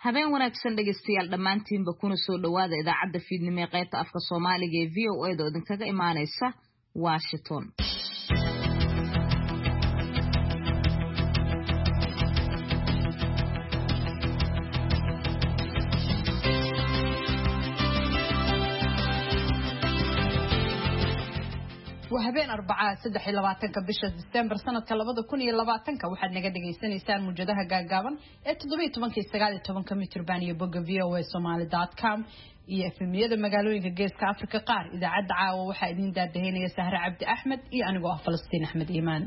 habeen wanaagsan dhageystayaal dhamaantiinba kuna soo dhawaada idaacadda fiidnimo ee qaybta afka Soomaaliga ee VOA oo idinkaga imaanaysa Washington. وهبين 4 bisha December sanadka 2020 waxaad naga dhageysanaysaan muujadaha gaagaaban ee 17 mitir baan iyo bogga voasomali.com iyo efemiyada magaalooyinka geeska Afrika qaar idaacadda caawa waxa idin daadaheynaya Sahra Cabdi Ahmed iyo anigoo ah Falastiin Ahmed Iimaan.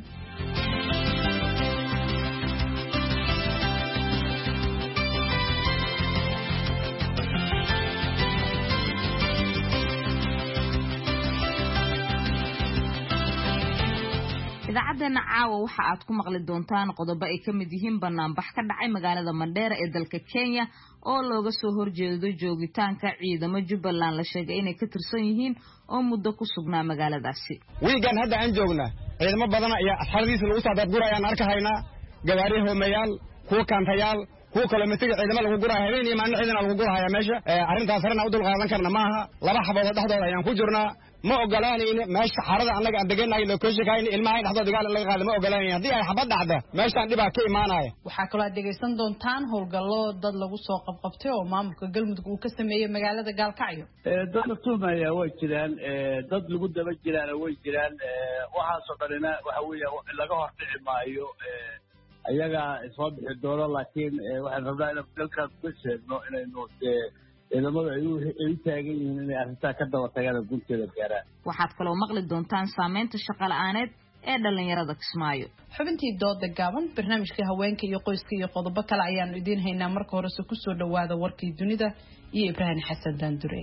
idaacadana caawa waxa aad ku maqli doontaan qodobo ay kamid yihiin banaanbax ka dhacay magaalada Mandheera ee dalka Kenya oo looga soo horjeedo joogitaanka ciidamo Jubbaland la sheegay inay ka tirsan yihiin oo muddo ku sugnaa magaaladaasi. wiigan hadda aan joogna ciidamo badan ayaa asxaabtiisa lagu saadad gurayaan arkahaynaa gawaari hoomeyaal kuwa kaantayaal kuwa kale matiga ciidamo lagu guray habeen iyo maalin ciidana lagu guraya meesha arintaas sarna u dul qaadan karna maaha laba xabood dhaxdooda ayaan ku jirnaa ma ogolaanayna meesha xarada anaga aan deganay loo kooshigayn ilmaha dhaxdooda gaal laga qaado ma ogolaanayna hadii ay xabad dhacdo meeshaan dhibaa ka imaanaya waxa kale oo dhageysan doontaan howlgallo dad lagu soo qabqabtay oo maamulka galmudug uu ka sameeyay magaalada Gaalkacyo dad Soomaaliya way jiraan dad lagu daba jiraan way jiraan waxa soo dhalina waxa weeye laga hortici maayo ayaga soo bixi doono laakiin waxaan rabnaa in dalkaas ku sheegno inaynu ciidamada ay taagan yihiin inay arrinta ka daba tagaan gunteeda gaaraan waxaad kaloo maqli doontaan saameynta shaqo la'aaneed ee dhalinyarada Kismaayo xubintii dooda gaaban barnaamijka haweenka iyo qoyska iyo qodobo kale ayaan idin haynaa marka hore ku soo dhawaada warkii dunida iyo Ibrahim Xasan Daandure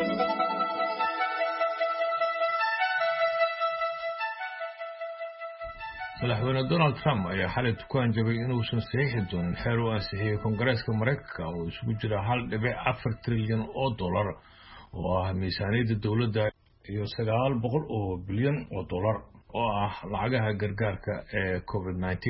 madaxweyne Donald Trump ayaa xalay ku hanjabay inuusan saxiixin doonin xeer uu ansixiyay Koongareeska Mareykanka oo isugu jira 1.4 trilyan oo dollar oo ah miisaaniyadda dawladda iyo 900 bilyan oo dollar oo ah lacagaha gargaarka ee COVID-19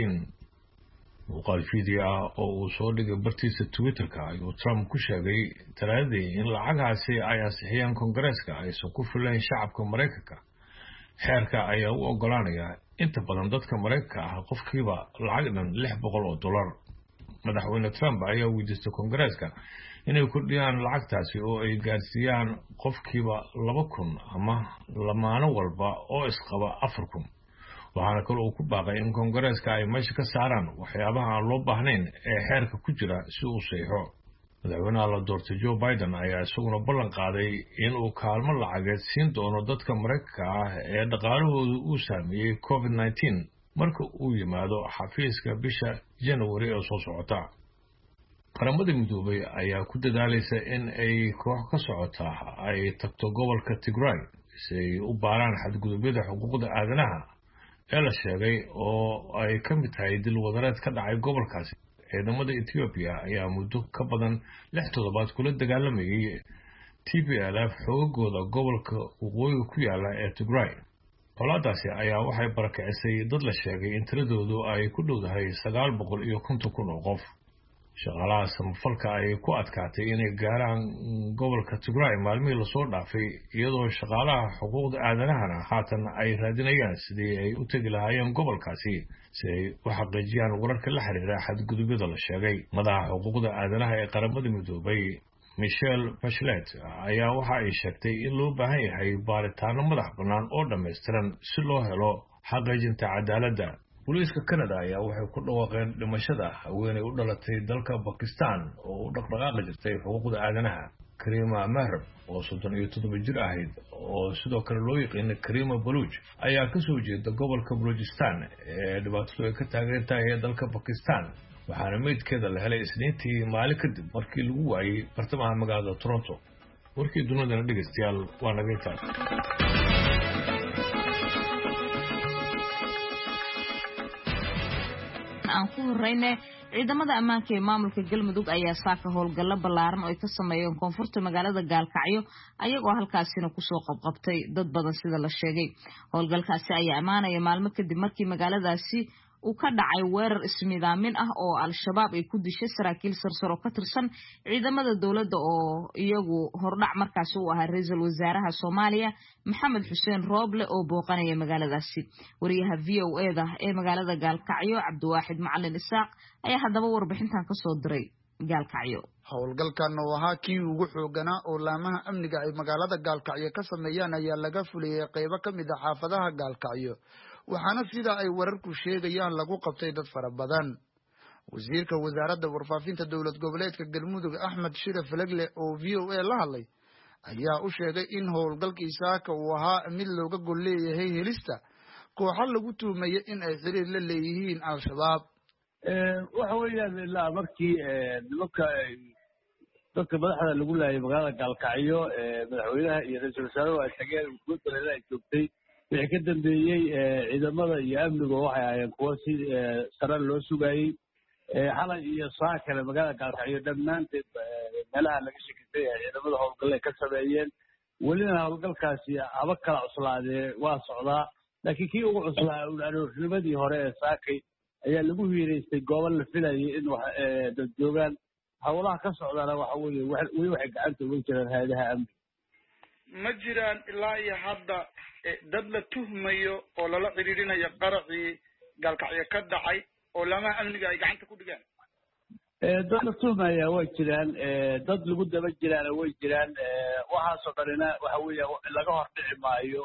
muuqaal fiideo ah oo uu soo dhigay bartiisa Twitter-ka ayuu Trump ku sheegay talaadii in lacagahaasi ay ansixiyaan Koongareeska aysan ku filayn shacabka Mareykanka xeerka ayaa u ogolaanaya inta badan dadka Mareykanka ah qofkiiba lacag dhan 600 oo dollar madaxweyne Trump ayaa weydiistay Koongareeska inay kordhiyaan lacagtaasi oo ay gaarsiiyaan qofkiiba 2,000 ama lamaano walba oo isqaba 4,000 waxaana kale uu ku baaqay in Koongareeska ay meesha ka saaraan waxyaabaha aan loo baahnayn ee xeerka ku jira si uu saxiixo madaxweynaha la doortay Joe Biden ayaa isaguna ballan qaaday in uu kaalmo lacageed siin doono dadka Mareykanka ah ee dhaqaalahoodu uu saameeyay COVID-19 marka uu yimaado xafiiska bisha January ee soo socota qaramada midoobay ayaa ku dadaalaysa in ay koox ka socota ay tagto gobolka Tigray si ay u baaraan xadgudubyada xuquuqda aadanaha ee la sheegay oo ay ka mid tahay dil wadareed ka dhacay gobolkaasi ciidamada Ethiopia ayaa muddo ka badan 6 toddobaad kula dagaalamayay TPLF xoogooda gobolka waqooyiga ku yaala ee Tigray colaadaasi ayaa waxay barakicisay dad la sheegay in tiradoodu ay ku dhowdahay 950,000 oo qof shaqaalaha samafalka ay ku adkaatay inay gaaraan gobolka Tigray maalmihii la soo dhaafay iyadoo shaqaalaha xuquuqda aadanaha haatan ay raadinayaan sidii ay u tagi lahaayeen gobolkaasi si ay u xaqiijiyaan wararka la xiriira xadgudubyada la sheegay madaxa xuquuqda aadanaha ee qaramada midoobay Michelle Bachelet ayaa waxa ay sheegtay in loo baahan yahay baaritaano madax bannaan oo dhameystiran si loo helo xaqiijinta cadaaladda booliiska Canada ayaa waxay ku dhawaaqeen dhimashada haweeney u dhalatay dalka Pakistan oo u dhaqdhaqaaqi jirtay xuquuqda aadanaha Karima Mahrab oo 37 jir ahayd oo sidoo kale loo yaqaan Karima Baluch ayaa ka soo jeeda gobolka Balochistan ee dhibaatadu ay ka taagan tahay dalka Pakistan waxaana meydkeeda la helay Isniintii maalin kadib markii lagu waayay bartamaha magaalada Toronto warkii dunida dhageystayaal waa naga intaas aan ku horreynay ciidamada ammaanka ee maamulka galmudug ayaa saaka howlgallo ballaaran oo ay ka sameeyeen koonfurta magaalada Gaalkacyo ayagoo halkaasina ku soo qabqabtay dad badan sida la sheegay howlgalkaasi ayaa amaanaya maalmo kadib markii magaaladaasi uu ka dhacay weerar ismidaamin ah oo al-shabaab ay ku dishay saraakiil sarsaro ka tirsan ciidamada dowladda oo iyagu hordhac markaasi u ahaa ra-iisul wasaaraha Soomaaliya Maxamed Xuseen Rooble oo booqanaya magaaladaasi. Wariyaha VOA-da ee magaalada Gaalkacyo Cabdiwaaxid Macalin Isaaq ayaa haddaba warbixintan ka soo diray Gaalkacyo. howlgalkan oo ahaa kii ugu xooganaa oo laamaha amniga ay magaalada Gaalkacyo ka sameeyaan ayaa laga fuliyay qaybo ka mid ah xaafadaha Gaalkacyo waxaana sida ay wararku sheegayaan lagu qabtay dad fara badan. wasiirka wasaaradda warfaafinta dowlad goboleedka Galmudug Axmed Shire Falegle oo VOA la hadlay ayaa u sheegay in howlgalkii saaka uu ahaa mid looga gol leeyahay helista kooxo lagu tuumayo in ay xiriir la leeyihiin al-shabaab. waxa weeyaan ilaa markii nimanka dadka madaxda lagu laayay magaalada Gaalkacyo madaxweynaha iyo ra-iisul wasaaruhu ay tageen guddooda ay joogtay wixii ka dambeeyey ciidamada iyo amniga waxay ahaayeen kuwo si sare loo sugayey xalay iyo saa kale magaalada Gaalkacyo dhammaanteed meelaha laga shakisay ciidamada howlgal ay ka sameeyeen welina howlgalkaasi haba kala cuslaadee waa socdaa laakiin kii ugu cuslaa aroornimadii hore ee saakay ayaa lagu hiireystay goobo la filayay in dad joogaan howlaha ka socdaana waxa weeye weli waxay gacanta uga jiraan hay'adaha amniga. ma jiraan ilaa iyo hadda dad la tuhmayo oo lala xiriirinayo qaracii Gaalkacyo ka dhacay oo lama amniga ay gacanta ku dhigaan? dad la tuhmaya way jiraan dad lagu daba jiraana way jiraan waxaasoo dhanina waxa weeye laga hordhici maayo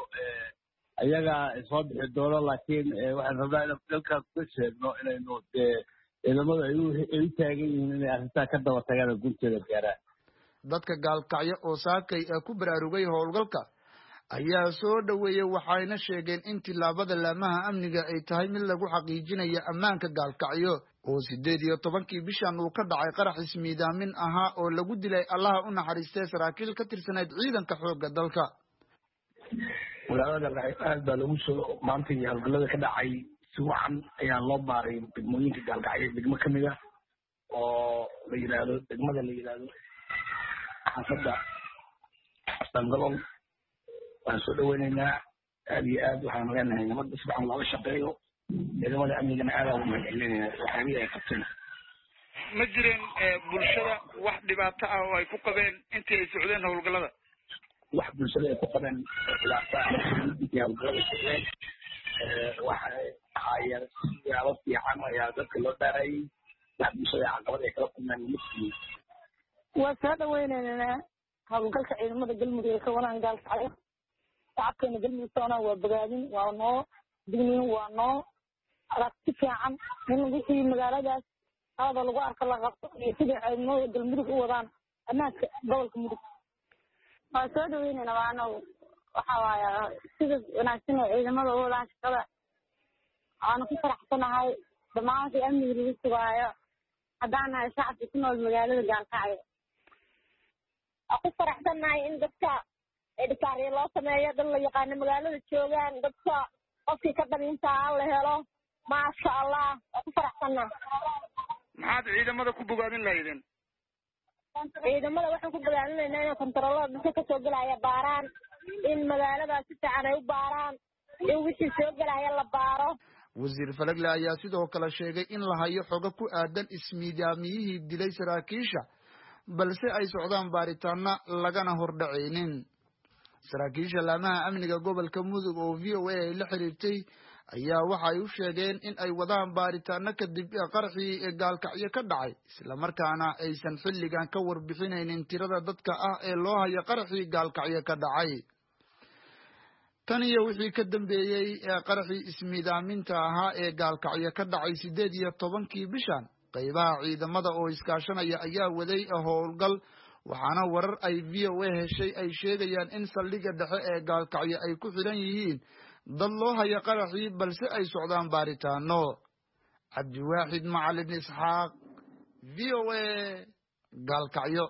ayaga soo bixi doono laakiin waxaan rabnaa inaan dalkaas ka sheegno inaynu ciidamadu ay u taagan yihiin inay arrintaa ka daba tagaan gunteeda gaaraan. dadka Gaalkacyo oo saakay ku baraarugay howlgalka ayaa soo dhaweeyay waxayna sheegeen in tilaabada laamaha amniga ay tahay mid lagu xaqiijinayo ammaanka Gaalkacyo oo 18 bishan uu ka dhacay qarax ismiidaamin ahaa oo lagu dilay Allah u naxariistay saraakiil ka tirsaneyd ciidanka xoogga dalka. magaalada Gaalkacyo aad baa lagu soo maantay howlgallada ka dhacay si wacan ayaa loo baaray degmooyinka Gaalkacyo degmo ka mid ah oo la yiraahdo degmada la yiraahdo xaafadda Sangolol. waan soo dhaweynaynaa aad iyo aad waxaan leenahay nabadda si fiican looga shaqeeyo ciidamada amnigana aad ugu mahadcelinayna waxyaabihii ay qabteen. ma jireen bulshada wax dhibaato ah oo ay ku qabeen intii ay socdeen howlgallada? wax bulshada ay ku qabeen dhibaato ah intii howlgallada socdeen waxay ahaayeen siyaabo fiican ayaa dadka loo dhaarayay wax bulshada caqabad ay kala kulmeen midkii. waan soo dhaweynaynaa howlgalka ciidamada Galmudug ee ka wadaan Gaalkacyo. shacabkeena Galmudug soona waa bogaadin waa noo digniin waa noo aragti fiican in wixii magaaladaas hada lagu arko la qabto iyo sida ciidamada Galmudug u wadaan ammaanka gobolka Mudug. waan soo dhaweynaynaa waana waxa waaye sida wanaagsan ee ciidamada u wadaan shaqada aan ku faraxsanahay dhammaan wixii amniga lagu sugaayo haddaan nahay shacabka ku nool magaalada Gaalkacyo. waan ku faraxsanahay in dadka edikaariya loo sameeyo dad la yaqaano magaalada joogaan dadka qofkii ka dalintaa la helo maasha Allah waan ku faraxsanahay. maxaad ciidamada ku bogaadin lahaydeen? ciidamada waxaan ku bogaadinaynaa inay kontaroolada dadka kasoo gelaya baaraan in magaalada si fiican ay u baaraan in wixii soo gelaya la baaro. wasiir Falegle ayaa sidoo kale sheegay in la hayo xogo ku aadan ismiidaamiyihii dilay saraakiisha balse ay socdaan baaritaana lagana hordhaceynin. saraakiisha laamaha amniga gobolka Mudug oo VOA ay la xiriirtay ayaa waxay u sheegeen in ay wadaan baaritaano kadib qarxii Gaalkacyo ka dhacay isla markaana aysan xilligan ka warbixinaynin tirada dadka ah ee loo hayo qarxii Gaalkacyo ka dhacay. tan iyo wixii ka dambeeyay qarxii ismiidaaminta ahaa ee Gaalkacyo ka dhacay 18 bishan qaybaha ciidamada oo iskaashanaya ayaa waday howlgal waxaana warar ay VOA heshay ay sheegayaan in saldhigga dhexe ee Gaalkacyo ay ku xiran yihiin dad loo hayo qaraxii balse ay socdaan baaritaano. Cabdiwaaxid Macalin Isaaq VOA Gaalkacyo.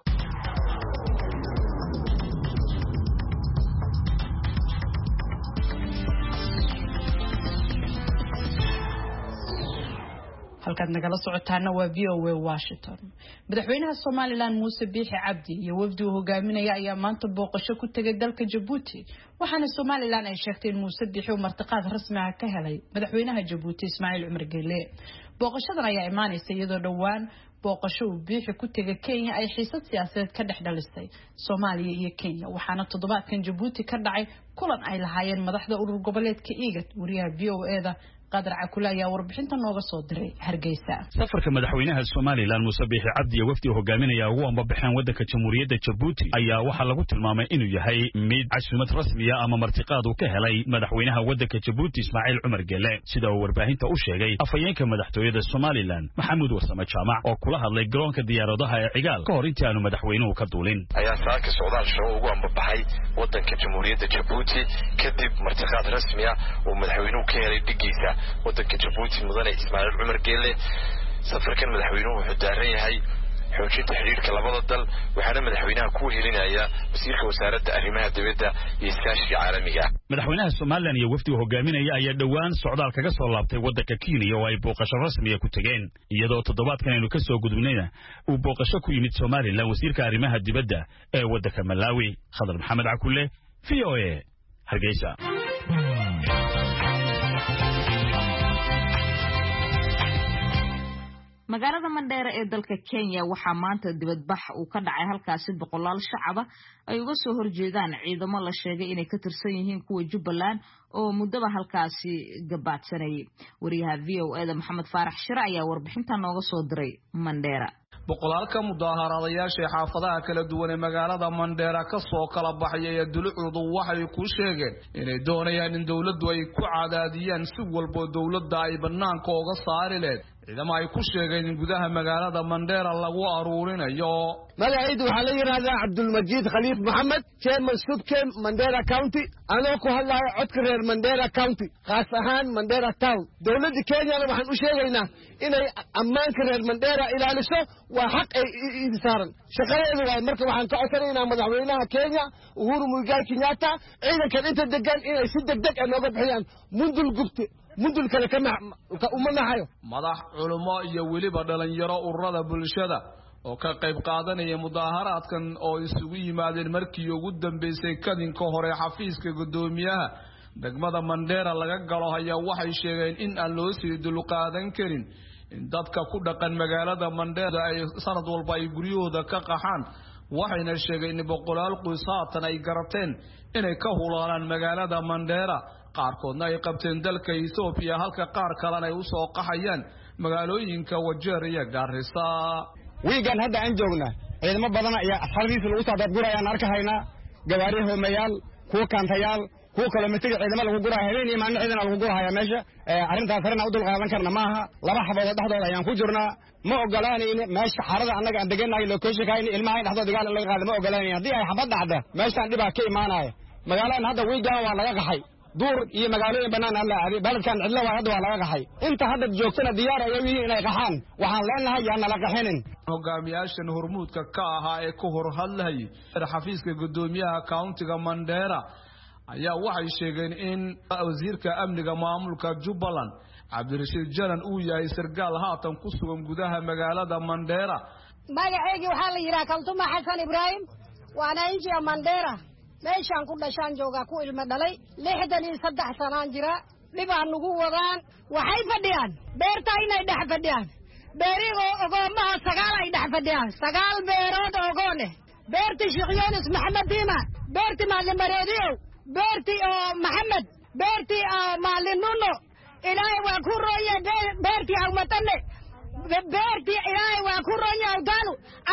halkaad nagala socotaana waa VOA Washington. Madaxweynaha Somaliland Muuse Biixi Cabdi iyo wafdi uu hogaaminaya ayaa maanta booqasho ku tagay dalka Djibouti waxaana Somaliland ay sheegtay in Muuse Biixi uu martiqaad rasmi ah ka helay madaxweynaha Djibouti Ismaaciil Cumar Geele. Booqashadan ayaa imaanaysa iyadoo dhawaan booqasho uu Biixi ku tagay Kenya ay xiisad siyaasadeed ka dhex dhalisay Soomaaliya iyo Kenya waxaana toddobaadkan Djibouti ka dhacay kulan ay lahaayeen madaxda urur goboleedka IGAD. wariyaha VOA-da قادر عكولا يا وربحنت النوغة صدري هرجيسا. سفر كمدحوينها الصومالي لان مسبح عبد يوفدي وهجامين يا هو مبحن ودك جمهورية جيبوتي أي واحد لقط الماما إنه يهي ميد عشمة رسمية أما مرتقاد وكهلي مدحوينها ودك جيبوتي إسماعيل عمر جلال سيدا وربحنت أوشيجي أفيين كمدحتويد الصومالي لان محمود وسام جامع أو كلها اللي جرون كديار ضها عقال كورين تانو مدحوينه وكدولين. أي ساك السودان شو هو مبحي ودك جمهورية جيبوتي كذب مرتقاد رسمية ومدحوينه كهلي دقيسة. ودك جيبوتي مدن إسماعيل عمر جيلي سفر كان مدحوينه حداري هاي حوجين تحرير كلامه الدل وحنا مدحوينها كوهلين هيا مسيرك وسارة أهرمها دبيدة يسكاشي عالمية. مدحوينها الصوماليين يوفدي وهجامين يا دوان سعودال كجسر لابتي ودك كيني واي بوقش الرسمية كتجين يدو تضبط كانوا كسو قدمنا وبوقش كويمت صومالي لو مسيرك أهرمها دبيدة ودك ملاوي خضر محمد عكولة VOA هرجيسا. magaalada Mandheera ee dalka Kenya waxaa maanta dibadbax uu ka dhacay halkaasi boqolaal shacab ay uga soo horjeedaan ciidamo la sheegay inay ka tirsan yihiin kuwa Jubbaland oo muddaba halkaasi gabaadsanayay. wariyaha VOA-da Maxamed Faarax Shire ayaa warbixinta nooga soo diray Mandheera. boqolaalka mudaaharaadayaasha xaafadaha kala duwan ee magaalada Mandheera ka soo kala baxay dulucdu waxay ku sheegeen inay doonayaan in dawladdu ay ku cadaadiyaan si walba dawladda ay banaanka uga saari leed ciidamo ay ku sheegeen in gudaha magaalada Mandheera lagu aruurinayo. magacaydu waxaa la yiraahdaa Cabdulmajiid Khaliif Maxamed chairman subcam Mandheera County anoo ku hadlayo codka reer Mandheera County qaas ahaan Mandheera Town. dawladda Kenya waxaan u sheegaynaa inay ammaanka reer Mandheera ilaaliso waa xaq ay saaran shaqadeedu waa marka waxaan ka codsanaynaa madaxweynaha Kenya Uhuru Muigai Kenyatta ciidankan inta degan inay si degdeg ah nooga bixiyaan mundul gubte mundul kale ka umanahayo madax culimo iyo waliba dhalinyaro ururada bulshada oo ka qayb qaadanaya mudaaharaadkan oo isugu yimaadeen markii ugu dambeysay kadinka hore xafiiska gudoomiyaha degmada Mandheera laga galo ayaa waxay sheegeen in aan loo sii dul qaadan karin in dadka ku dhaqan magaalada Mandheera ay sanad walba ay guryahooda ka qaxaan waxayna sheegeen in boqolaal qoys haatan ay garateen inay ka hulaanaan magaalada Mandheera qaarkoodna ay qabteen dalka Ethiopia halka qaar kalena ay u soo qaxayaan magaalooyinka Wajeer iyo Garissa. wiigan hadda aan joognaa ciidamo badan ayaa asxaabtiisa lagu soo dadgurayaan arkahaynaa gawaari hoomeyaal kuwa kaantayaal kuwa kale matiga ciidamo lagu gurayo habeen iyo maalin ciidana lagu gurayo meesha arrintaas arrin u dul qaadan karna maaha laba xabood dhexdooda ayaan ku jirnaa ma ogolaanayna meesha xarada annaga aan deganahay location kaayna ilmaha dhexdooda dagaal laga qaado ma ogolaanayna haddii ay xabad dhacdo meeshaan dhibaa ka imaanaya magaaladan hadda wiigan waa laga qaxay duur iyo magaalooyin banaan alla aadi baladkan cidla waa hadda waa laga qaxay inta hadda joogtana diyaar ay yihiin inay qaxaan waxaan leenahay yaana la qaxinin hogaamiyaashan hormuudka ka ahaa ee ku hor hadlay xafiiska gudoomiyaha countiga Mandheera ayaa waxay sheegeen in wasiirka amniga maamulka Jubbaland Cabdirashiid Jalan uu yahay sargaal haatan ku sugan gudaha magaalada Mandheera. magacaygu waxaa la yiraahdaa Kaltuma Xasan Ibrahim waana injiga Mandheera meeshaan ku dhashaan jooga ku ilma dhalay 63 sanaan jira dhibaan ugu wadaan waxay fadhiyaan beerta inay dhex fadhiyaan beerigo ogoomaha 9 ay dhex fadhiyaan 9 beerood ogoone beerti Sheekh Yunus Maxamed Diima beerti Maalim Mareediyo beerti oo Maxamed beerti Maalim Nuno ilaahay waa ku rooyay beerti awmatane beerti ilaahay waa ku rooyay awdalu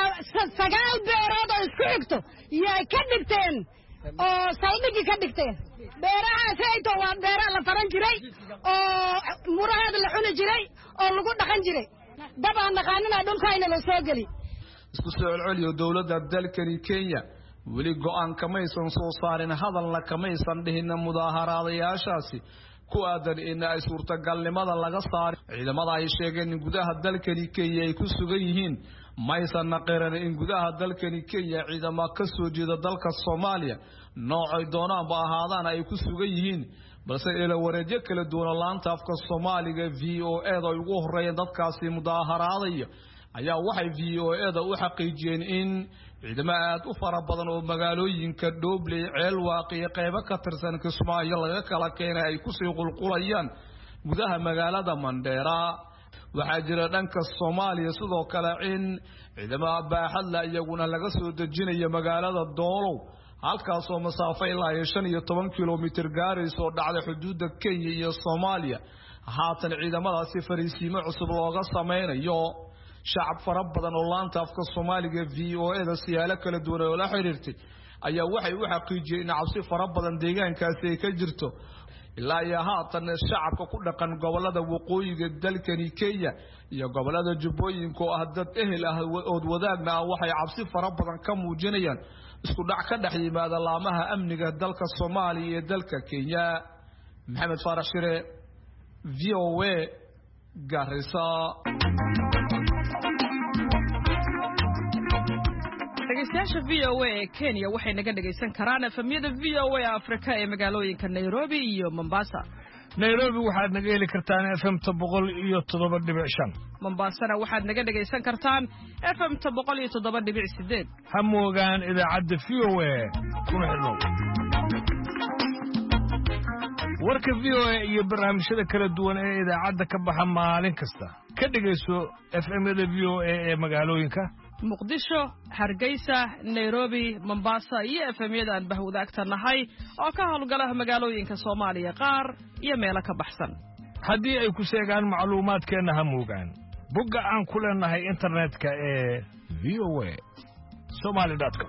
9 beerood oo isku xigto yay ka dhigteen oo saldhigi ka dhigteen beerahaas ayto waa beeraha la faran jiray oo muraheeda la cuni jiray oo lagu dhaqan jiray dabaan naqaanina dhulkayna la soo geli isku soo celiyo dawladda dalkani Kenya weli go'aan kamaysan soo saarin hadalna kamaysan dhihin mudaaharaadayaashaasi ku aadan in ay suurtagalnimada laga saaro ciidamada ay sheegeen in gudaha dalkani Kenya ay ku sugan yihiin maysan naqaran in gudaha dalkani Kenya ciidamo ka soo jeeda dalka Soomaaliya noocay doonaan ba ahaadaan ay ku sugan yihiin balse ila wareedyo kala duwan laanta afka Soomaaliga VOA ay ugu horeeyeen dadkaasi mudaharaadaya ayaa waxay VOA u xaqiijiyeen in ciidamada aad u fara badan oo magaalooyinka Doobley Ceelwaaq iyo qaybo ka tirsan Kismaayo laga kala keenay ay ku sii qulqulayaan gudaha magaalada Mandheera waxaa jira dhanka Soomaaliya sidoo kale in ciidamada baaxad la iyaguna laga soo dejinayo magaalada Doolow halkaas oo masaafo ilaa 15 kilomitir gaarayso dhacda xuduudda Kenya iyo Soomaaliya haatan ciidamadaasi fariisiimo cusub looga sameeyo shacab fara badan oo laanta afka Soomaaliga VOA siyaalo kala duwan oo la xiriirtay ayaa waxay u xaqiijiyeen in cabsi fara badan deegaankaasi ay ka jirto ilaa iyo haatan shacabka ku dhaqan gobolada waqooyiga dalkani Kenya iyo gobolada Jubbooyinka oo dad ehel ah oo wadaagna waxay cabsi fara badan ka muujinayaan isku dhac ka dhex yimaada laamaha amniga dalka Soomaaliya iyo dalka Kenya Maxamed Faarax Shire VOA Garissa dhegeystayaasha VOA ee Kenya waxay naga dhageysan karaan efemyada VOA Afrika ee magaalooyinka Nairobi iyo Mombasa. Nairobi waxaad naga heli kartaan FM 107.5. Mombasana waxaad naga dhageysan kartaan FM 107.8. Ha moogaan idaacadda VOA kuna xidhnow. warka VOA iyo barnaamijyada kala duwan ee idaacadda ka baxa maalin kasta ka dhageyso FM-yada VOA ee magaalooyinka Muqdisho, Hargeysa, Nairobi, Mombasa iyo FM-yada aan bahwadaagta nahay oo ka howlgala magaalooyinka Soomaaliya qaar iyo meelo ka baxsan. haddii ay ku sheegaan macluumaadkeena ha moogaan bogga aan ku leenahay internetka ee voasomali.com.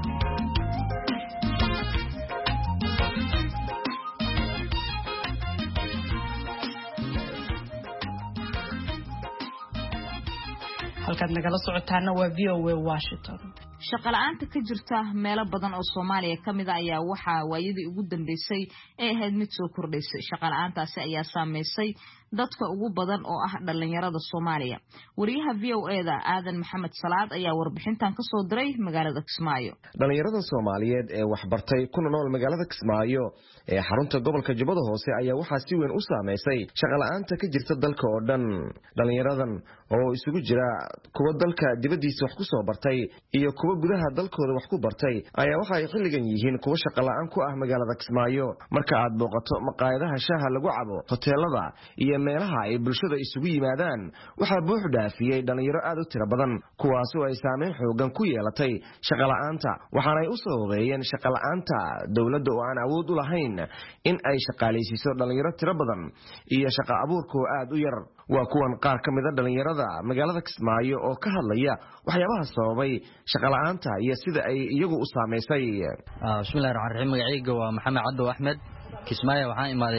halkaad nagala socotaana waa VOA Washington. shaqo la'aanta ka jirta meelo badan oo Soomaaliya kamid ah ayaa waxa waayadii ugu dambeysay ee ahayd mid soo kordhaysay. shaqo la'aantaasi ayaa saameysay dadka ugu badan oo ah dhalinyarada Soomaaliya. wariyaha VOA-da Aadan Maxamed Salaad ayaa warbixintan ka soo diray magaalada Kismaayo. dhalinyarada Soomaaliyeed ee wax bartay kuna nool magaalada Kismaayo ee xarunta gobolka Jubbada Hoose ayaa waxa si weyn u saameysay shaqo la'aanta ka jirta dalka oo dhan. dhalinyaradan oo isugu jira kuwa dalka dibadiisa wax ku soo bartay iyo kuwa gudaha dalkooda wax ku bartay ayaa waxa ay xilligan yihiin kuwa shaqo la'aan ku ah magaalada Kismaayo. marka aad booqato maqaayadaha shaaha lagu cabo, hoteelada iyo meelaha ay bulshada isugu yimaadaan waxa buux dhaafiyay dhalinyaro aad u tiro badan kuwaas oo ay saameyn xoogan ku yeelatay shaqo la'aanta waxaana ay u sababeeyeen shaqo la'aanta dawladda oo aan awood u lahayn in ay shaqaaleysiiso dhalinyaro tiro badan iyo shaqo abuurka oo aad u yar. waa kuwan qaar ka mid ah dhalinyarada magaalada Kismaayo oo ka hadlaya waxyaabaha sababay shaqo la'aanta iyo sida ay iyagu u saameysay. bismillaahir rahmaanir rahiim. magacayga waa Maxamed Cabdo Axmed. Kismaayo waxaan imaaday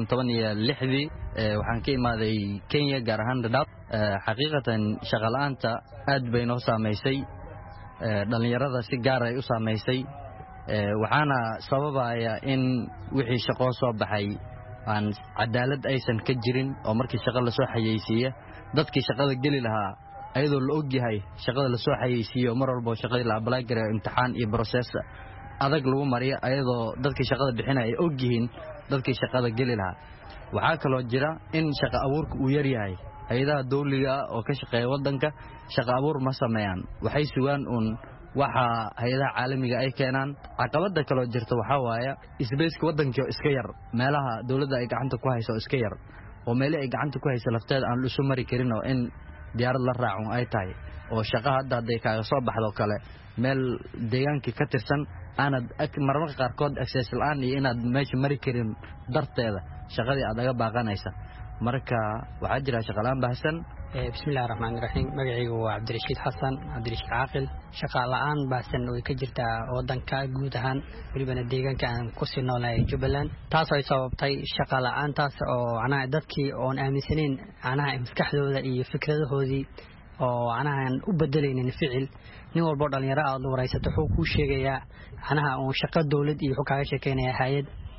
2016 waxaan ka imaaday Kenya gaar ahaan Dadaab. xaqiiqatan shaqo la'aanta aad bay noo saameysay, dhalinyarada si gaar ah ay u saameysay, waxaana sababaya in wixii shaqo soo baxay aan cadaalad aysan ka jirin oo markii shaqo la soo xayeysiiyo dadkii shaqada gali lahaa ayadoo la og yahay shaqada la soo xayeysiiyo mar walba shaqadii la apply gareeyo imtixaan iyo process adag lagu mariyo ayadoo dadkii shaqada bixinaya ay og yihiin dadkii shaqada gali lahaa. waxaa kaloo jira in shaqo abuurku uu yar yahay. hay'adaha dawliga oo ka shaqeeya wadanka shaqo abuur ma sameeyaan, waxay sugaan waxa hay'adaha caalamiga ay keenaan. caqabada kaloo jirta waxa waaya isbeyska wadanka iska yar, meelaha dawladda ay gacanta ku hayso iska yar oo meelo ay gacanta ku hayso lafteeda aan isu mari karin oo in diyaarad la raaco ay tahay oo shaqo hadda kaaga soo baxdo kale meel deegaanka ka tirsan aanad marmarka qaarkood access la'aan iyo inaad meesha mari karin darteeda shaqadii aad aga baaqanaysa. marka waxaa jira shaqo la'aan baahsan. bismillaahir rahmaanir rahiim. magacaygu waa Cabdirashiid Xasan Cabdirashiid Caaqil. shaqo la'aan baahsan oo ka jirta wadanka guud ahaan waliba deegaanka aan ku sii noolahay Jubbaland, taas oo sababtay shaqo la'aantaas oo dadkii oon aaminsanayn maskaxdooda iyo fikradahoodii oo aan u bedelaynin ficil. nin walba dhalinyaro aad u waraysato wuxuu ku sheegayaa shaqo dawlad iyo wuxuu kaaga sheekeynaya hay'ad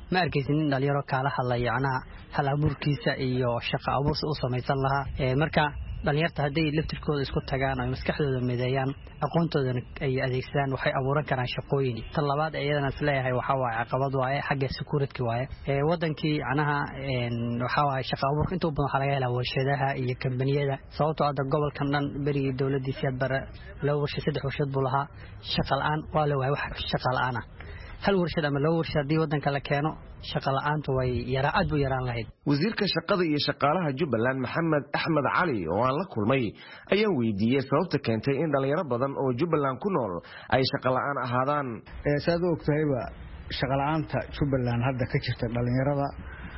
ma arkaysin nin dhalinyaro kaala hadlaya yacnaha hal abuurkiisa iyo shaqo abuursi u samaysan lahaa marka dhalinyarta hadday laftirkooda isku tagaan oo maskaxdooda mideeyaan aqoontoodana ay adeegsadaan waxay abuuran karaan shaqooyin tan labaad iyadana isleeyahay waxaa waaye caqabad waaye xagga security waaye wadankii yacnaha waxaa waaye shaqo abuurka inta badan waxaa laga helaa warshadaha iyo kambaniyada sababtoo hadda gobolkan dhan berigii dowladdiisi had bare 2 warshad 3 warshad buu lahaa shaqa la'aan waa la waayay wax shaqa la'aan ah hal warshad ama 2 warshad haddii wadanka la keeno shaqa la'aantu way aad buu yaraan lahayd wasiirka shaqada iyo shaqaalaha Jubbaland Maxamed Axmed Cali oo aan la kulmay ayaa weydiiyay sababta keentay in dhalinyaro badan oo Jubbaland ku nool ay shaqa la'aan ahaadaan saad u ogtahayba shaqa la'aanta Jubbaland hadda ka jirta dhalinyarada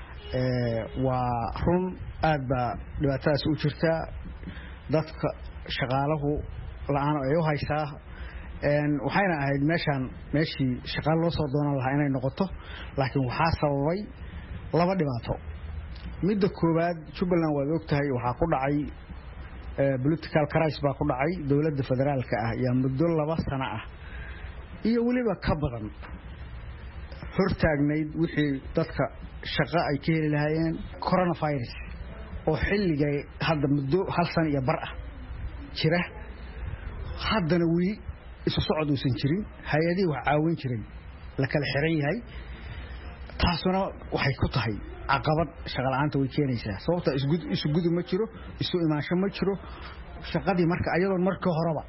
waa run aad ba dhibaatadaas u jirta dadka shaqaalahu la'aan ay u haysaa waxayna ahayd meeshii shaqaal loo soo doonan lahaa inay noqoto laakiin waxaa sababay 2 dhibaato midda koowaad Jubbaland waad ogtahay waxaa ku dhacay political crisis baa ku dhacay dawladda federaalka ah iyo muddo 2 sano ah iyo waliba ka badan hortaagnayd wixii dadka shaqo ay ka heli lahaayeen coronavirus oo xilligay hadda muddo 1 sano iyo bar ah jira haddana weli isu socod uusan jirin hay'adii wax caawin jiray la kala xiran yahay taasuna waxay ku tahay caqabad shaqo la'aanta way keenaysaa sababta isu gudub ma jiro isu imaansho ma jiro shaqadii marka ayadoon markii horeba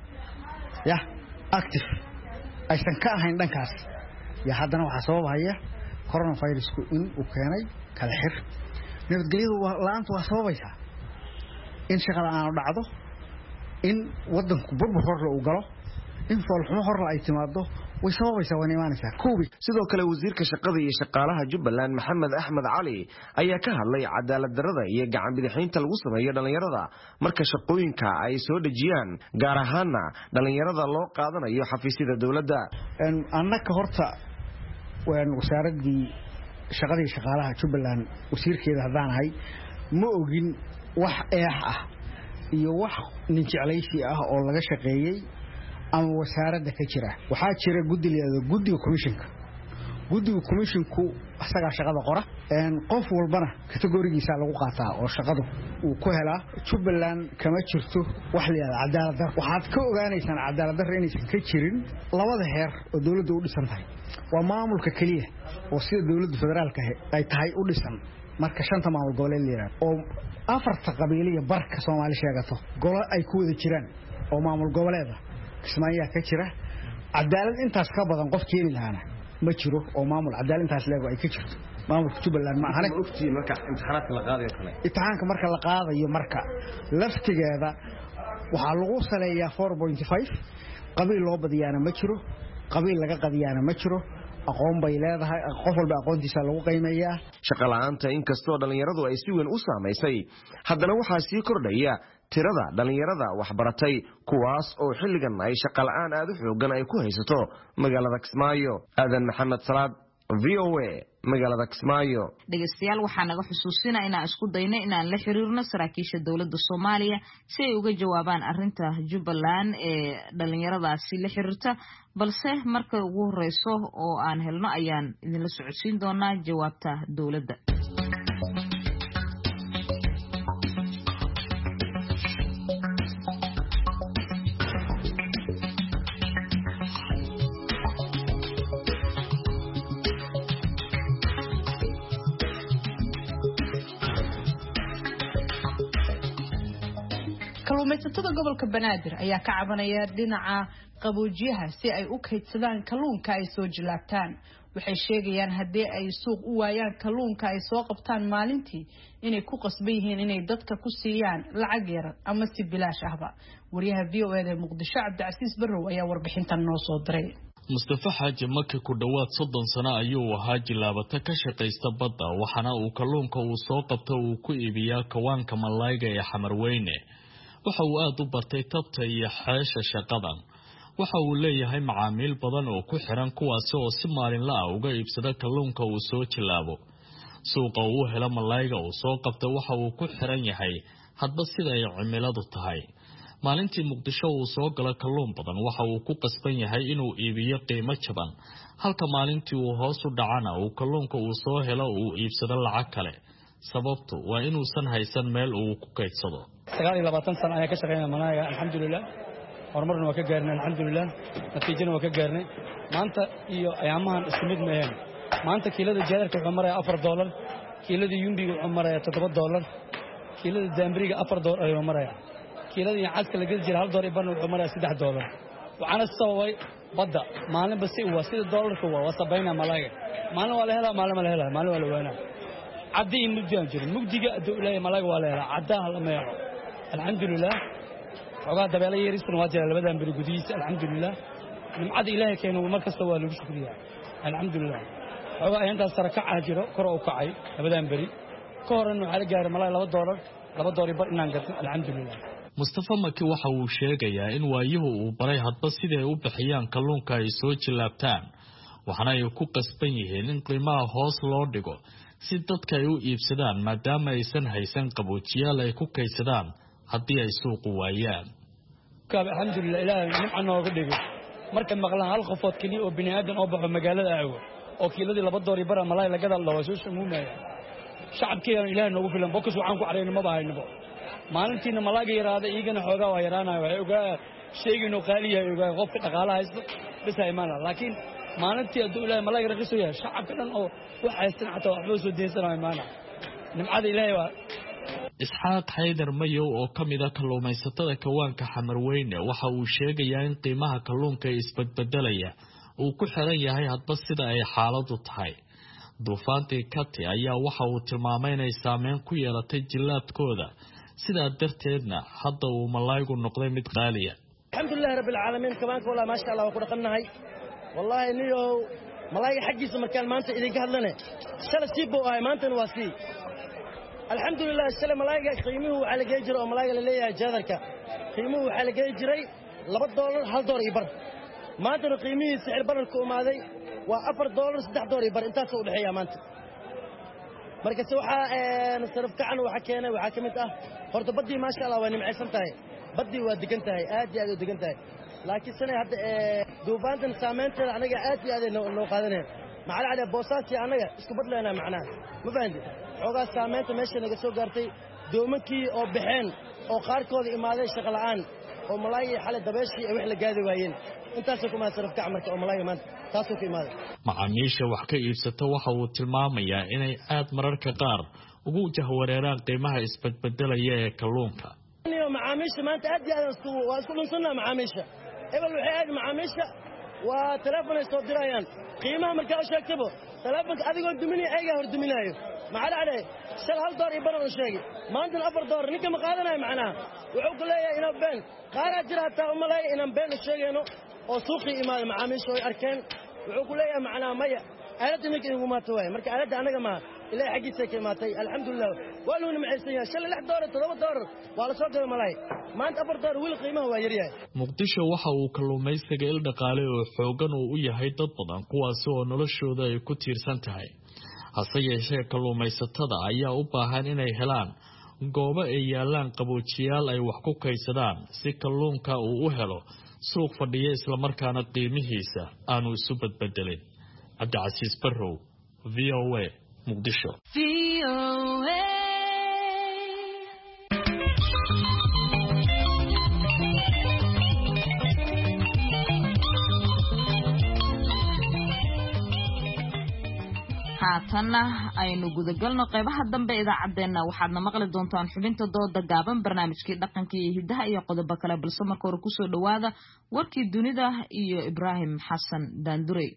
active aysan ka ahayn dhankaas haddana waxaa sababaya coronavirusku in uu keenay kala xir nabadgelyadu la'aanta waa sababaysaa in shaqo la'aan dhacdo in wadanku burbur hor uu galo in foolxumo hor ay timaado way sababaysaa waan imaanaysaa sidoo kale wasiirka shaqada iyo shaqaalaha Jubbaland Maxamed Axmed Cali ayaa ka hadlay cadaalad darrada iyo gacan bidixaynta lagu sameeyo dhalinyarada marka shaqooyinka ay soo dhajiyaan gaar ahaan dhalinyarada loo qaadanayo xafiisyada dawladda annaka horta wasaaradii shaqada iyo shaqaalaha Jubbaland wasiirkeeda hadaan ahay ma ogin wax eex ah iyo wax nin jeclaysi ah oo laga shaqeeyay ama wasaaradda ka jira waxaa jira guddiga commissionku asaga shaqada qora qof walbana kategorigiisa lagu qaataa oo shaqadu uu ku helaa Jubbaland kama jirto wax la yiraahdo cadaalad dar waxaad ka ogaanaysaan cadaalad dar inaysan ka jirin 2 heer oo dawladdu u dhisan tahay waa maamulka kaliya oo sida dawladda federaalka ay tahay u dhisan marka 5 maamul goboleed la yiraahdo oo 4 qabiiliya barka Soomaali sheegato golo ay ku wada jiraan oo maamul goboleeda kismaayaa ka jira cadaalad intaas ka badan qof keeni lahaana ma jiro oo maamul cadaalad intaas leego ay ka jirto maamulka Jubbaland ma ahane ogtii marka imtixaanaadka la qaadayo kale imtixaanka marka la qaadayo marka laftigeeda waxaa lagu saleeyaa 4.5 qabiil loo badiyaana ma jiro qabiil laga qadiyaana ma jiro aqoon bay leedahay qof walba aqoontiisa lagu qiimeeyaa shaqo la'aanta inkastoo dhalinyaradu ay si weyn u saameysay haddana waxaa sii kordhaya tirada dhalinyarada waxbaratay kuwaas oo xilligan ay shaqo la'aan aad u xoogan ay ku haysato magaalada Kismaayo aadan maxamed salaad VOA magaalada Kismaayo dhageystayaal waxaan naga xusuusinaa inaan isku dayno inaan la xiriirno saraakiisha dawladda Soomaaliya si ay uga jawaabaan arrinta Jubbaland ee dhalinyaradaasi la xiriirta balse marka ugu horeyso oo aan helno ayaan idin la socodsiin doonaa jawaabta dawladda kalluumaysatada gobolka Banaadir ayaa ka cabanaya dhinaca qaboojiyaha si ay u kaydsadaan kalluunka ay soo jilaabtaan waxay sheegayaan haddii ay suuq u waayaan kalluunka ay soo qabtaan maalintii inay ku qasban yihiin inay dadka ku siiyaan lacag yar ama si bilaash ahba wariyaha VOA ee Muqdisho Cabdicasiis Barrow ayaa warbixintan noo soo diray Mustafa Xaaji Maki ku dhawaad 30 sano ayuu ahaa jilaabata ka shaqeysta badda waxana uu kalluunka uu soo qabto uu ku iibiyaa kawaanka malayga ee Xamarweyne waxa uu aad u bartay tabta iyo xeesha shaqadan waxa uu leeyahay macaamiil badan oo ku xiran kuwaas oo si maalinle ah uga iibsada kalluunka uu soo jilaabo suuqa uu helo malayga uu soo qabto waxa uu ku xiran yahay hadba sida ay cimiladu tahay maalintii muqdisho uu soo galo kalluun badan waxa uu ku qasban yahay inuu iibiyo qiimo jaban halka maalintii uu hoos u dhacana uu kalluunka uu soo helo uu iibsado lacag kale sababtu waa inuusan haysan meel uu ku kaydsado 29 sano ayaan ka shaqeynaa malaaga alxamdulillaah horumarna waa ka gaarnay alxamdulillaah natiijana waa ka gaarnay maanta iyo ayaamahan isku mid maahan maanta kiilada jaadarka wuxuu marayaa $4 kiilada yumbiga wuxuu marayaa $7 kiilada daambiriga $4 ayuu marayaa kiilada yacaadka la geli jiray $1 wuxuu marayaa $3 waxaana sababay badda maalinba si waa sida doolarka waa sabayna malaaga maalin waa la helaa maalin ma la helaa maalin waa la waanaa cadii mugdigan jiro mugdiga adoo ilaahay malaaga waa la helaa caddaha lama helo alxamdulillaah xogaa dabeela yeerisna waa jira labadan bari gudihiisa alxamdulillaah nimcada ilaahay keeno mar kasta waa lagu shukriyaa alxamdulillaah xogaa ayantaas sarakaca jiro kor u kacay labadan bari ka horna waxa la gaaray malaaga $2 bar inaan gato alxamdulillaah Mustafa Maki waxa uu sheegayaa in waayuhu uu baray hadba siday u bixiyaan kalluunka ay soo jilaabtaan waxana ay ku qasban yihiin in qiimaha hoos loo dhigo si dadka ay u iibsadaan maadaama aysan haysan qaboojiyaal ay ku kaydsadaan haddii ay suuq waayaan alxamdulillaah ilaahay nimca nooga dhigo marka maqlaan hal qofood kaliya oo bini aadan oo baxo magaalada aawo oo kiiladii $2 bar malaay laga daldo soo samuumaya shacabkeena ilaahay noogu filan boqos waxaan ku careeyno ma bahaynabo maalintiina malaaga yaraada iigana xoogaa waa yaraanayo waxay ogaa sheegayno qaaliyahay ogaa qofka dhaqaalaha haysto bis ay maana laakiin maalintii aduu ilaahay malaaga raqiiso yahay shacabka dhan oo wax haysan xataa waxba soo deensanayo maana nimcada ilaahay waa Isxaaq Haydar Mayow oo kamid ah kalluumaysatada kawaanka Xamarweyne waxa uu sheegayaa in qiimaha kalluunka isbadbadalaya uu ku xiran yahay hadba sida ay xaaladu tahay duufaantii Kati ayaa waxa uu tilmaamay inay saameyn ku yeelatay jilaadkooda sidaa darteedna hadda uu malaaygu noqday mid qaaliya alxamdulillaah rabbil caalamiin kabaanka walaa maasha Allah waa ku dhaqanahay wallahi niyo malaayga xaqiisa markaan maanta idinka hadlane shala siibo ay maanta waa sii alxamdulillaah shala malaayga qiimuhu waxa la geeyay jiray oo malaayga la leeyahay jaadarka qiimuhu waxa la geeyay jiray $2 $1 bar maanta qiimihiisa sicir bararka u maaday waa $4 $3 bar intaas u dhaxeeya maanta marka waxa sarf kacan waxa keenay waxa kamid ah horta badii maasha Allah waa nimcaysan tahay badii waa degan tahay aad iyo aad u degan tahay laakiin sanay hadda duubaantan saameynteeda anaga aad iyo aad noo qaadanay maxaa la calaamad boosaasi anaga isku badleena macnaa ma fahanti xogaa saameynta meesha naga soo gaartay doomankii oo baxeen oo qaarkood imaaday shaqo la'aan oo malaayga xalay dabeeshii ay wax la gaadi waayeen intaas kuma sarf kac marka oo malaayga maanta taasoo ku imaaday macaamiisha wax ka iibsata waxa uu tilmaamayaa inay aad mararka qaar ugu jahwareeraan qiimaha isbadbedelaya ee kalluunka macaamiisha maanta aad iyo aad waa isku dhunsanaa macaamiisha ebel waxay aad macaamiisha waa telefoon ay soo dirayaan qiimaha markaa u sheegtabo telefoonka adigoo duminaya ayagaa hor duminaayo maxaa dhacday shal $1 bar oo sheegay maantana $4 ninka ma qaadanayo macnaha wuxuu ku leeyahay inaan been qaaraa jira hataa uma leeyahay inaan been sheegayno oo suuqii imaado macaamiisha ay arkeen wuxuu ku leeyahay macnaha maya aaladda ninka igu maato waay marka aaladda anaga ma ilaahay xaqiisa ka imaatay alxamdulillaah waa loo nimcaysan yahay shal $6 $7 waa la soo gaday malaay maanta $4 wiil qiimaha waa yar yahay Muqdisho waxa uu kalluumaysiga il dhaqaale oo xoogan u yahay dad badan kuwaas oo noloshooda ay ku tiirsan tahay hase yeeshee kalluumaysatada ayaa u baahan inay helaan goobo ay yaalaan qaboojiyaal ay wax ku kaydsadaan si kalluunka uu u helo suuq fadhiya isla markaana qiimihiisa aanu isu badbedelin Cabdicasiis Barrow VOA Muqdisho haatanna aynu gudagalno qaybaha dambe idaacadeena waxaadna maqli doontaan xubinta dooda gaaban barnaamijkii dhaqanka iyo hidaha iyo qodobo kale balse marka hore kusoo dhawaada warkii dunida iyo Ibraahim Xasan Daandurey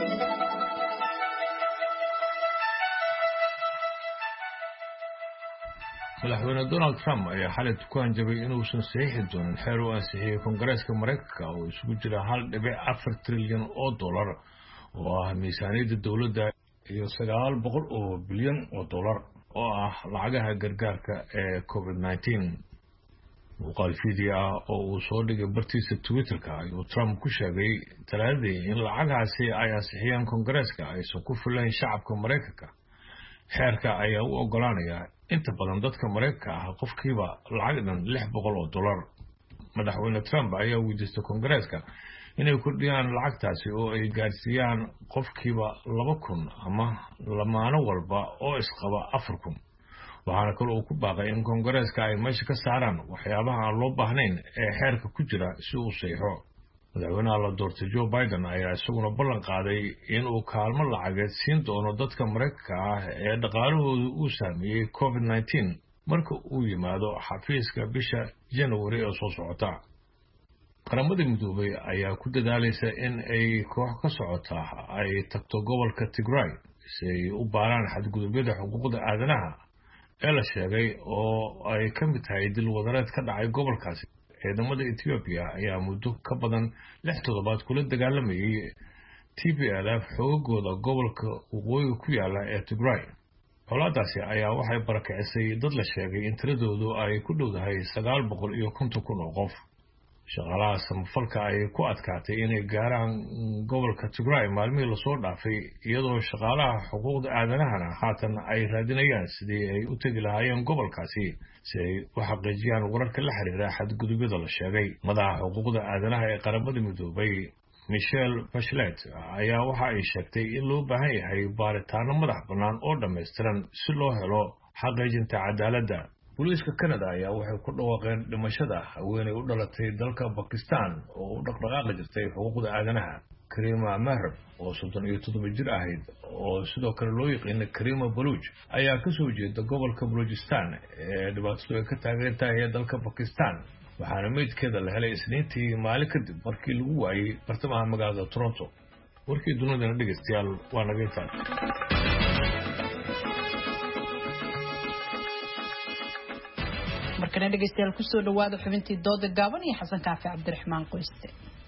madaxweyne Donald Trump ayaa xalay ku hanjabay inuusan saxiixi doonin xeer uu ansixiyay Koongareeska Mareykanka oo isugu jira $1.4 trilyan oo ah miisaaniyadda dawladda iyo $900 bilyan oo ah lacagaha gargaarka ee COVID-19 muuqaal fiideo ah oo uu soo dhigay bartiisa Twitter-ka ayuu Trump ku sheegay talaadii in lacagahaasi ay ansixiyaan Koongareeska aysan ku filayn shacabka Mareykanka xeerka ayaa u ogolaanaya inta badan dadka Mareykanka ah qofkiiba lacag dhan $600 madaxweyne Trump ayaa weydiistay Kongareeska inay kordhiyaan lacagtaasi oo ay gaarsiiyaan qofkiiba 2,000 ama lamaano walba oo isqaba 4,000. waxaana kale uu ku baaqay in Kongareeska ay meesha ka saaraan waxyaabaha aan loo baahnayn ee xeerka ku jira si uu saxiixo. madaxweynaha la doortay Joe Biden ayaa isaguna ballan qaaday in uu kaalmo lacageed siin doono dadka Mareykanka ah ee dhaqaalahooda uu saameeyay COVID-19 marka uu yimaado xafiiska bisha January ee soo socota. qaramada midoobay ayaa ku dadaalaysa in ay koox ka socota ay tagto gobolka Tigray si ay u baaraan xadgudubyada xuquuqda aadanaha ee la sheegay oo ay ka mid tahay dil wadareed ka dhacay gobolkaasi. ciidamada Ethiopia ayaa muddo ka badan 6 toddobaad kula dagaalamayay TPLF xoogooda gobolka waqooyiga ku yaala ee Tigray. colaadaasi ayaa waxay barakicisay dad la sheegay in tiradoodu ay ku dhowdahay 950,000 oo qof. shaqaalaha samafalka ay ku adkaatay inay gaaraan gobolka Tigray maalmihii lasoo dhaafay iyadoo shaqaalaha xuquuqda aadanahana haatan ay raadinayaan sidii ay u tegi lahaayeen gobolkaasi si ay u xaqiijiyaan wararka la xiriira xadgudubyada la sheegay. madaxa xuquuqda aadanaha ee qaramada midoobay Michelle Bachelet ayaa waxa ay sheegtay in loo baahan yahay baaritaano madax bannaan oo dhammaystiran si loo helo xaqiijinta cadaaladda. booliiska Canada ayaa waxay ku dhawaaqeen dhimashada haweeney u dhalatay dalka Pakistan oo u dhaqdhaqaaqi jirtay xuquuqda aadanaha. Karima Maher oo 37 jir ahayd oo sidoo kale loo yaqaan Karima Baluch ayaa ka soo jeeda gobolka Balochistan ee dhibaatadu ay ka taagan tahay dalka Pakistan. waxaana meydkeeda la helay Isniintii maalin kadib markii lagu waayay bartamaha magaalada Toronto. warkii dunidana dhegeystayaal waa naga intaan. markana dhegeystayaal ku soo dhawaada xubintii dooda gaaban iyo Xasan Kaafi Cabdiraxmaan Qoyste.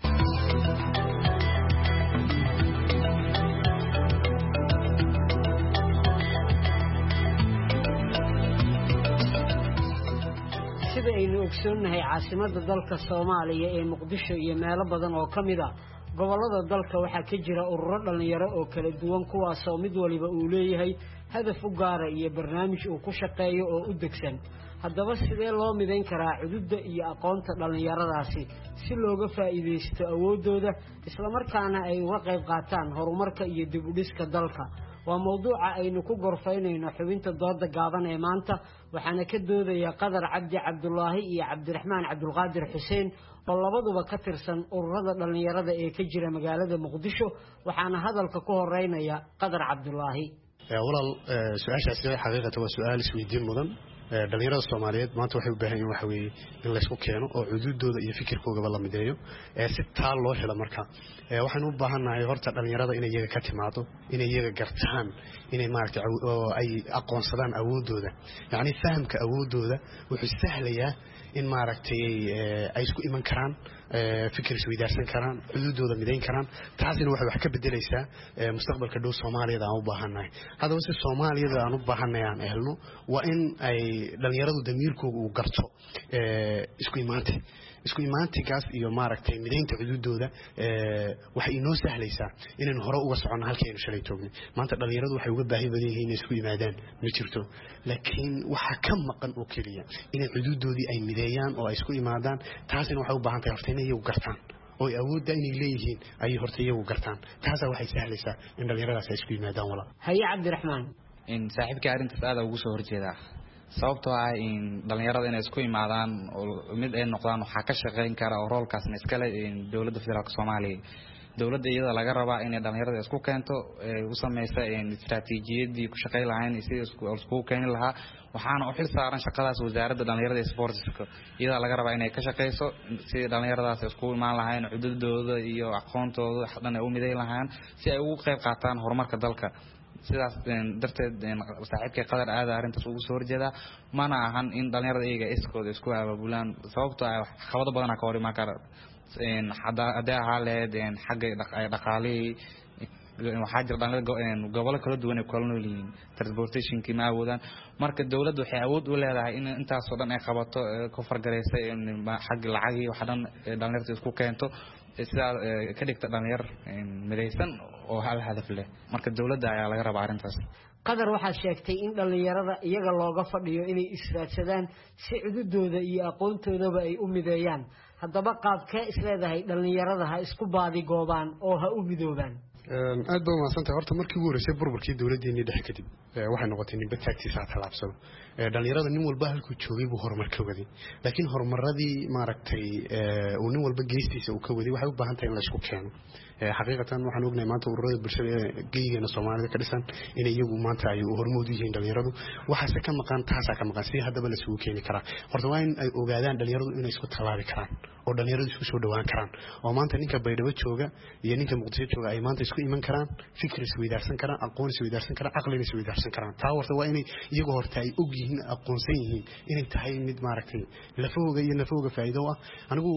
sida aynu ogsoonnahay caasimadda dalka Soomaaliya ee Muqdisho iyo meelo badan oo kamid ah gobolada dalka waxaa ka jira ururo dhalinyaro oo kala duwan kuwaas oo mid waliba uu leeyahay hadaf u gaar ah iyo barnaamij uu ku shaqeeyo oo u degsan. haddaba sidee loo midayn karaa xuduudda iyo aqoonta dhalinyaradaasi si looga faa'iideysto awoodooda isla markaana ay uga qayb qaataan horumarka iyo dib u dhiska dalka? waa mawduuca aynu ku gorfaynayno xubinta dooda gaaban ee maanta waxaana ka doodaya Qadar Cabdi Cabdullaahi iyo Cabdiraxmaan Cabdulqaadir Xuseen oo labaduba ka tirsan ururada dhalinyarada ee ka jira magaalada Muqdisho. waxaana hadalka ku horeynaya Qadar Cabdullaahi. walaal su'aashaasi xaqiiqatan waa su'aal isweydiin mudan. dhalinyarada Soomaaliyeed maanta waxay u baahan yihiin waxa weeye in la isku keeno oo xuduudooda iyo fikirkooda la mideeyo si taal loo helo marka waxaan u baahanahay horta dhalinyarada inay iyaga ka timaado inay iyaga gartaan inay maaragtay ay aqoonsadaan awoodooda yacni fahamka awoodooda wuxuu sahlayaa in maaragtay ay isku iman karaan fikir isweydaarsan karaan xuduudooda midayn karaan taasina waxay wax ka bedelaysaa mustaqbalka dhow Soomaaliyeed aan u baahanahay. haddaba si Soomaaliyada aan u baahanahay aan helno waa in ay dhalinyaradu damiirkooda uu garto isku imaantigaas iyo maaragtay midaynta xuduudooda waxay inoo sahlaysaa inaan hore uga socono halkii aynu shalay toognay. maanta dhalinyaradu waxay uga baahi badan yihiin inay isku yimaadaan ma jirto laakiin waxa ka maqan oo keliya inay xuduudoodii ay mideeyaan oo ay isku imaadaan. taasina waxay u baahan tahay horta inay iyagu gartaan oo awoodda inay leeyihiin ayay horta iyagu gartaan. taasaa waxay sahlaysaa in dhalinyaradaas ay isku yimaadaan. walaal haye Cabdiraxmaan. saaxiibkii arrintaas aad ugu soo horjeedaa sababtoo ah in dhalinyarada inay isku imaadaan oo mid ay noqdaan waxa ka shaqeyn kara oo roolkaasna iska leh dawladda federaalka Soomaaliya. dawladda iyada laga rabaa inay dhalinyarada isku keento u sameeyso istiraatiijiyadii ku shaqeyn lahayn sidii isku keeni lahaa waxaana u xil saaran shaqadaas wasaaradda dhalinyarada iyo sportska iyada laga rabaa inay ka shaqeyso sidii dhalinyaradaas isku imaan lahayn xuduudooda iyo aqoontooda dhan ay u mideyn lahayn si ay ugu qayb qaataan horumarka dalka. sidaas darteed saaxiibkay Qadar aad arrintaas ugu soo horjeeda mana ahan in dhalinyarada iyaga iskooda isku abaabulaan sababtoo ah qabado badan ka hor imaan kara hadaa haleed xagga dhaqaalihii waxaa jira dhalinyarada gobolo kala duwan ay kala nool yihiin transportationkii ma awoodaan marka dawladdu waxay awood u leedahay in intaasoo dhan ay qabato ku fargareysay xagga lacagii waxa dhan dhalinyarada isku keento sidaa ka dhigta dhalinyar midaysan oo hal hadaf leh marka dawladda ayaa laga rabaa arrintaas. Qadar waxaad sheegtay in dhalinyarada iyaga looga fadhiyo inay israadsadaan si cududooda iyo aqoontoodaba ay u mideeyaan haddaba qaabkee isleedahay dhallinyarada ha isku baadi goobaan oo ha u midoobaan aad baa umahadsantahay horta markii ugu horreysay burburkii dowladdeennii dhexe kadib waxay noqotay ninba taagtiisa ha tallaabsado dhallinyarada nin walba halkuu joogay buu horumar ka waday laakiin horumaradii maaragtay uu nin walba geestiisa uu ka waday waxay u baahan tahay in la isku keeno xaqiiqatan waxaan ognahay maanta ururada bulshada ee geyigeena soomaalida ka dhisan inay iyagu maanta ay hormood u yihiin dhallinyaradu waxaase ka maqan taasaa ka maqan si haddaba la isugu keeni karaa horta waa in ay ogaadaan dhallinyaradu inay isku tallaabi karaan oo dhallinyaradu isku soo dhawaan karaan oo maanta ninka baydhabo jooga iyo ninka muqdisho jooga ay maanta isku iman karaan fikir isweydaarsan karaan aqoon isweydaarsan karaan caqlina isweydaarsan karaan taa horta waa inay iyagu horta ay og yihiin aqoonsan yihiin inay tahay mid maaragtay lafahooga iyo lafahooga faa'iido ah anigu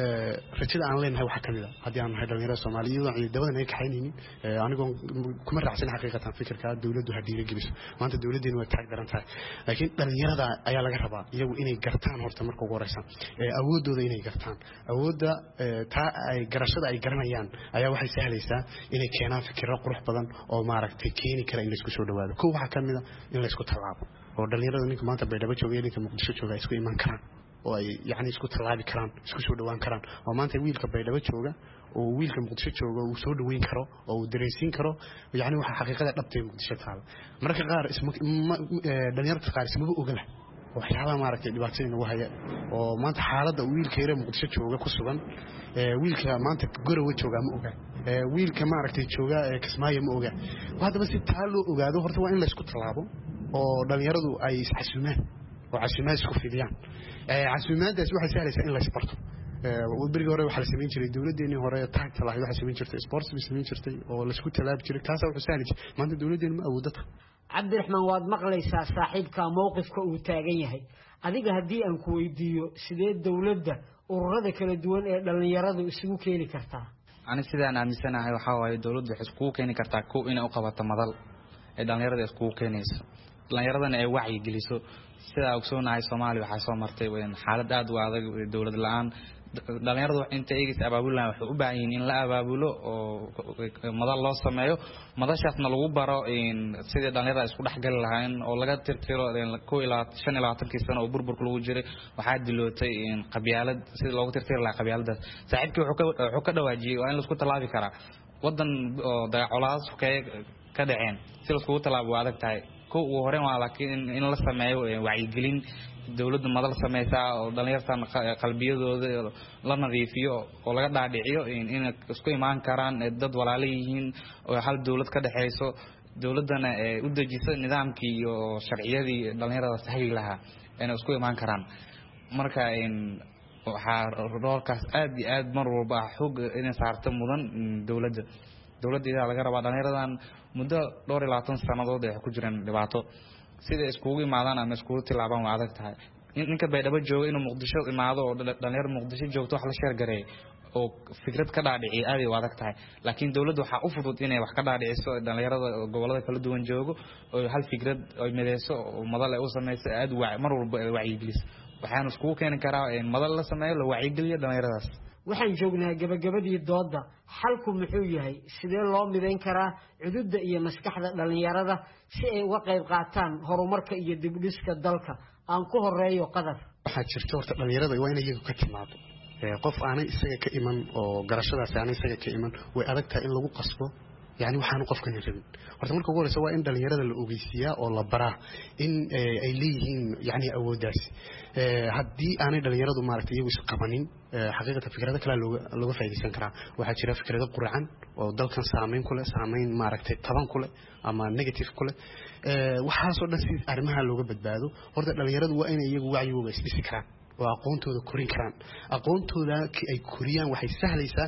rajada aan leenahay waxa kamid ah haddii aan nahay dhallinyarada Soomaaliyeed ciidamadan ay kaxaynaynin anigoo kuma raacsan xaqiiqatan fikirka dawladdu hadii la geliso maanta dawladdeenu way taag daran tahay laakiin dhallinyarada ayaa laga rabaa iyagu inay gartaan horta marka ugu horeysa awoodooda inay gartaan awoodda taa ay garashada ay garanayaan ayaa waxay sahlaysaa inay keenaan fikirro qurux badan oo maaragtay keeni kara in la isku soo dhawaado kow waxa kamid ah in la isku tallaabo oo dhallinyarada ninka maanta baydhabo jooga iyo ninka muqdisho jooga isku iman karaan oo ay yacni isku tallaabi karaan isku soo dhawaan karaan oo maanta wiilka baydhabo jooga oo wiilka muqdisho jooga uu soo dhaweyn karo oo uu dareensiin karo yacni waxa xaqiiqada dhabtay muqdisho taala marka qaar dhalinyarada qaar isma ogala waxyaalaha maaragtay dhibaatada nagu haya oo maanta xaaladda wiilka yare muqdisho jooga ku sugan wiilka maanta gorowa jooga ma oga wiilka maaragtay jooga Kismaayo ma oga haddaba si taa loo ogaado horta waa in la isku tallaabo oo dhalinyaradu ay isxasuumaan oo casuumaad isku fidiyaan casuumaadaas waxay sahlaysaa in la isbarto berigii hore waxaa la samayn jiray dowladdeennii hore taagta lahayd waxaa samayn jirtay sports bay samayn jirtay oo la isku tallaabi jiray taasaa wuxuu sahli jiray maanta dowladdeenu ma awoodda tahay cabdiraxmaan waad maqlaysaa saaxiibka mowqifka uu taagan yahay adiga haddii aan ku weydiiyo sidee dowladda ururada kala duwan ee dhallinyaradu isugu keeni kartaa ani sidaan aaminsanahay waxaa waaye dowladdu waxay iskugu keeni kartaa kow inay u qabato madal ee dhallinyarada iskugu keenayso dhallinyaradana ay wacyi geliso sidaa ogsoonahay Soomaaliya waxaa soo martay xaalad aad u adag dowlad la'aan dhalinyaradu inta eegis abaabulaan waxay u baahan yihiin in la abaabulo oo madal loo sameeyo madashaasna lagu baro sidii dhalinyarada isku dhaxgali lahayn oo laga tirtiro 25 sano oo burburku lagu jiray waxaa dilootay qabyaalad sidii loogu tirtiri lahaa qabyaaladaas saaxiibkii wuxuu ka dhawaajiyay waa in la isku talaabi karaa wadan oo dagaaladaas ka dhaceen si la isku talaabo adag tahay kow ugu horeen waa laakiin in la sameeyo wacyigelin dawladda madal sameeysaa oo dhalinyartan qalbiyadooda la nadiifiyo oo laga dhaadhiciyo in isku imaan karaan dad walaalo yihiin oo hal dawlad ka dhaxayso dawladana u dejiso nidaamkii iyo sharciyadii dhalinyarada saxiix lahaa inay isku imaan karaan marka waxaa roolkaas aad iyo aad mar walba xoog inay saarto mudan dawladda laga rabaa dhalinyaradan muddo 22 sanadood ay ku jireen dhibaato sida iskugu imaadaan ama iskugu tilaabaan waa adag tahay ninka baydhabo jooga inuu muqdisho imaado oo dhalinyar muqdisho joogto wax la sheer gareey oo fikrad ka dhaadhiciyo aad ay adag tahay laakiin dawladdu waxa u fudud inay wax ka dhaadhiciso dhalinyarada gobolada kala duwan joogo oo hal fikrad ay mideyso oo madal ay u sameeyso aad mar walba ay wacyi geliso waxaan iskugu keeni karaa in madal la sameeyo la wacyi geliyo dhalinyaradaas waxaan joognaa gabagabadii dooda xalku muxuu yahay sidee loo midayn karaa cududda iyo maskaxda dhalinyarada si ay uga qayb qaataan horumarka iyo dib u dhiska dalka aan ku horeeyo qadar waxaa jirta horta dhalinyarada waa inay iyagu ka timaado qof aanay isaga ka iman oo garashadaasi aanay isaga ka iman way adag tahay in lagu qasbo يعني waxaan qofkan rabin horta marka ugu horeysa waa in dhalinyarada la ogeysiiyaa oo la baraa in ay leeyihiin yani awoodaas haddii aanay dhalinyaradu maaragtay iyagu isqabanin xaqiiqatan fikrado kale looga faa'iideysan karaa waxaa jira fikrado qurxan oo dalkan saameyn ku leh saameyn maaragtay taban ku leh ama negative ku leh waxaasoo dhan si arrimaha looga badbaado horta dhalinyaradu waa inay iyagu wacyigooda isdhisi karaan oo aqoontooda korin karaan aqoontooda ay koriyaan waxay sahlaysaa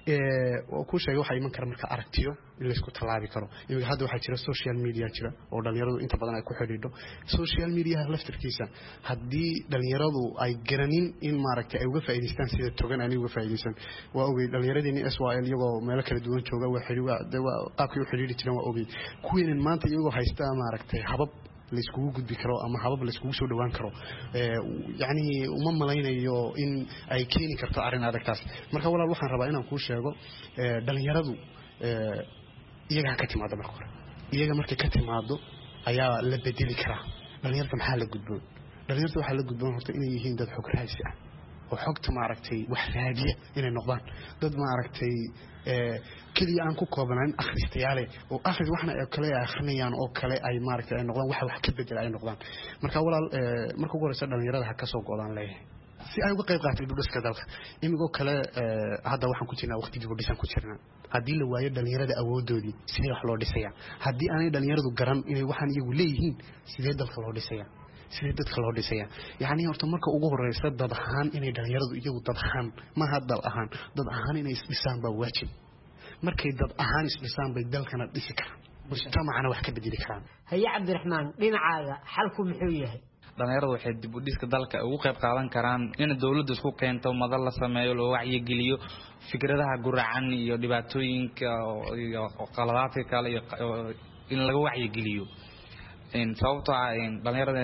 oo ku sheegay waxa iman kara marka aragtiyo in la isku talaabi karo iyaga hadda waxa jira social media jira oo dhalinyaradu inta badan ay ku xidhiidho social media laftirkiisa haddii dhalinyaradu ay garanin in maaragtay ay uga faa'iideystaan sida togan aan uga faa'iideysan waa ogey dhalinyaradii SYL iyagoo meelo kala duwan jooga waa qaabkii u xidhiidhi jireen waa ogey kuweenan maanta iyagoo haysta maaragtay habab la iskugu gudbi karo ama habab la iskugu soo dhawaan karo yani uma malaynayo in ay keeni karto arrin adagtaas marka walaal waxaan rabaa inaan kuu sheego dhalinyaradu iyaga ka timaado marka hore iyaga markay ka timaado ayaa la bedeli karaa dhalinyarta maxaa la gudboon dhalinyarta waxaa la gudboon horta inay yihiin dad xog raadsi ah oo xogta maaragtay wax raadiya inay noqdaan dad maaragtay kaliya aan ku koobanayn akhristayaale oo akhris waxna ay kale akhrinayaan oo kale ay maaragtay ay noqdaan wax ka bedel ay noqdaan marka walaal marka ugu horeysa dhalinyarada ha ka soo go'daan leeyahay si ay uga qayb qaataan dibudhiska dalka imigoo kale hadda waxaan ku jirnaa waqti dibudhisan ku jirnaa haddii la waayo dhalinyarada awoodoodii sidee wax loo dhisayaa haddii aanay dhalinyaradu garan inay waxaan iyagu leeyihiin sidee dalka loo dhisayaa sidee dadka loo dhisayaa yacni horta marka ugu horeysa dad ahaan inay dhalinyaradu iyagu dad ahaan maaha dal ahaan dad ahaan inay isdhisaan baa waajib markay dad ahaan isdhisaan bay dalkana dhisi karaan mujtamacana wax ka bedeli karaan haye cabdiraxmaan dhinacaaga xalku muxuu yahay dhalinyaradu waxay dib u dhiska dalka ugu qayb qaadan karaan in dawladdu isku keento madal la sameeyo loo wacyigeliyo fikradaha guracan iyo dhibaatooyinka iyo qaladaadka kale iyo in laga wacyigeliyo sababtoo ah dhalinyarada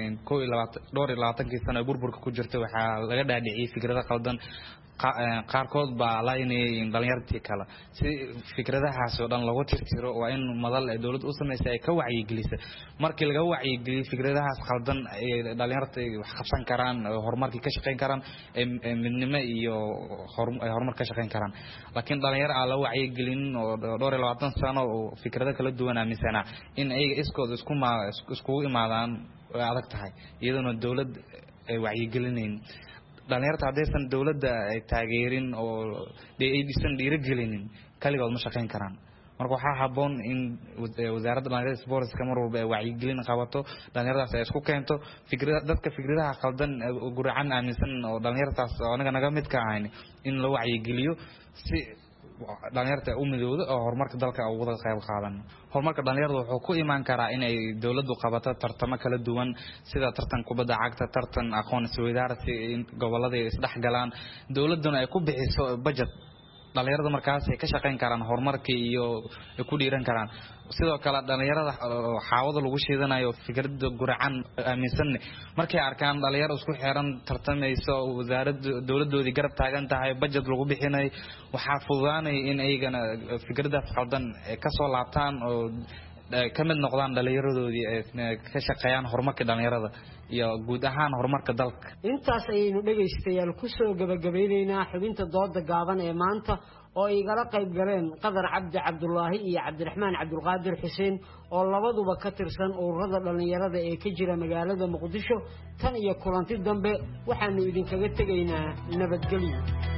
22 sano ee burburka ku jirta waxaa laga dhaadhiciyay fikrado qaldan qaarkood baa la inay dhalinyartii kale si fikradahaas oo dhan lagu tirtiro waa in madal ay dawladdu u sameysay ay ka wacyigeliso markii laga wacyigeliyo fikradahaas qaldan ay dhalinyarta wax qabsan karaan horumarkii ka shaqeyn karaan midnimo iyo horumar ka shaqeyn karaan laakiin dhalinyaro aan la wacyigelin oo 22 sano oo fikrado kala duwan aaminsana in ay iskood isku imaadaan way adag tahay iyadoo dawlad ay wacyigelinayn dhalinyarta haddaysan dawladda ay taageerin oo aysan dhiirigelinin kaligood ma shaqeyn karaan marka waxaa habboon in wasaaradda dhalinyarada sportska mar walba ay wacyigelin qabato dhalinyaradaas ay isku keento dadka fikradaha qaldan guracan aaminsan oo dhalinyartaas anaga naga mid ka ahayn in la wacyigeliyo si dhalinyarta u midowdo oo horumarka dalka uga qayb qaadan horumarka dhalinyarada wuxuu ku imaan karaa inay dawladdu qabato tartamo kala duwan sida tartan kubadda cagta tartan aqoon isweydaarsi gobolada isdhex galaan dawladduna ay ku bixiso budget dhalinyarada markaas ay ka shaqeyn karaan horumarka iyo ay ku dhiiran karaan sidoo kale dhalinyarada xaawada lagu sheedanayo fikrada guracan aaminsan markay arkaan dhalinyaro isku xiran tartamayso wasaaradda dawladoodii garab taagan tahay budget lagu bixinay waxa fududaanay in ayagana fikradaas qaldan ka soo laabtaan oo ka mid noqdaan dhalinyaradoodii ka shaqeeyaan horumarka dhalinyarada iyo guud ahaan horumarka dalka intaas ayaynu dhagaystayaal ku soo gabagabaynaynaa xubinta dooda gaaban ee maanta oo igala qayb galeen qadar cabdi cabdulaahi iyo cabdiraxmaan cabdulqaadir xuseen oo labaduba ka tirsan ururada dhalinyarada ee ka jira magaalada muqdisho tan iyo kulanti dambe waxaanu idinkaga tegaynaa nabadgelyo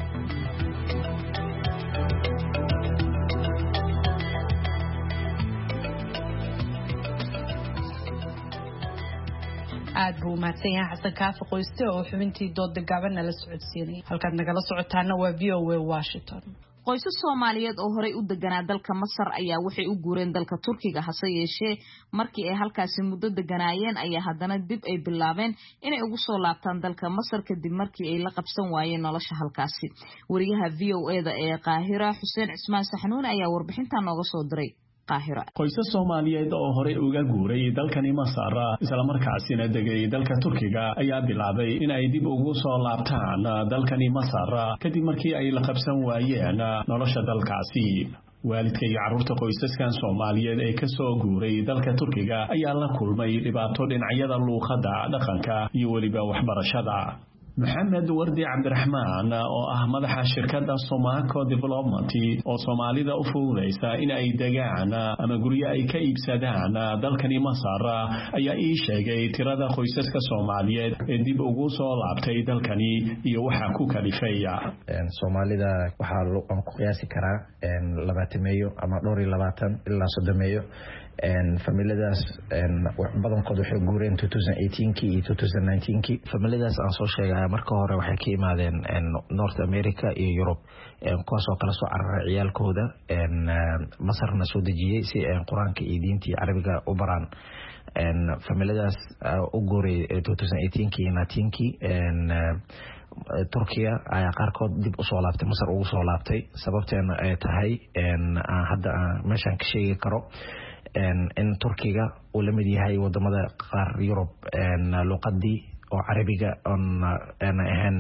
aad buu mahadsan yahay xasan kaafi qoyste oo xubintii dooda gaaban nala socodsiinay halkaad nagala socotaana waa VOA Washington qoysas Soomaaliyeed oo horey u deganaa dalka Masar ayaa waxay u guureen dalka Turkiga hase yeeshee markii ay halkaasi muddo deganaayeen ayaa haddana dib ay bilaabeen inay ugu soo laabtaan dalka Masar kadib markii ay la qabsan waayeen nolosha halkaasi wariyaha VOA-da ee Qaahira Xuseen Cismaan Saxnuun ayaa warbixintan nooga soo diray qoysas Soomaaliyeed oo horey uga guuray dalkani Masar isla markaasina degay dalka Turkiga ayaa bilaabay in ay dib ugu soo laabtaan dalkani Masar kadib markii ay la qabsan waayeen nolosha dalkaasi waalidka iyo carruurta qoysaskan Soomaaliyeed ee ka soo guuray dalka Turkiga ayaa la kulmay dhibaato dhinacyada luqadda dhaqanka iyo waliba waxbarashada محمد وردي عبد الرحمن oo ah madaxa shirkadda Somaco Development oo Soomaalida u fududeysa in ay degaan ama guryo ay ka iibsadaan dalkani Masar ayaa ii sheegay tirada qoysaska Soomaaliyeed ee dib ugu soo laabtay dalkani iyo waxa ku kalifaya Soomaalida waxa aan ku qiyaasi karaa 20 ama 22 ilaa 30 familiadaas badankoodu waxay guureen 2018 iyo 2019 familiadaas aan soo sheegay marka hore waxay ka yimaadeen North America iyo Europe kuwaas oo kala soo cararay ciyaalkooda Masarna soo dejiyay si Quraanka iyo diinta Carabiga u baraan familiadaas u guuray 2018 iyo 19 Turkiya ayaa qaarkood dib u soo laabtay Masar ugu soo laabtay sababteena ay tahay hadda meeshan ka sheegi karo in Turkiga uu la mid yahay wadamada qaar Europe luqadii oo Carabiga aan ahayn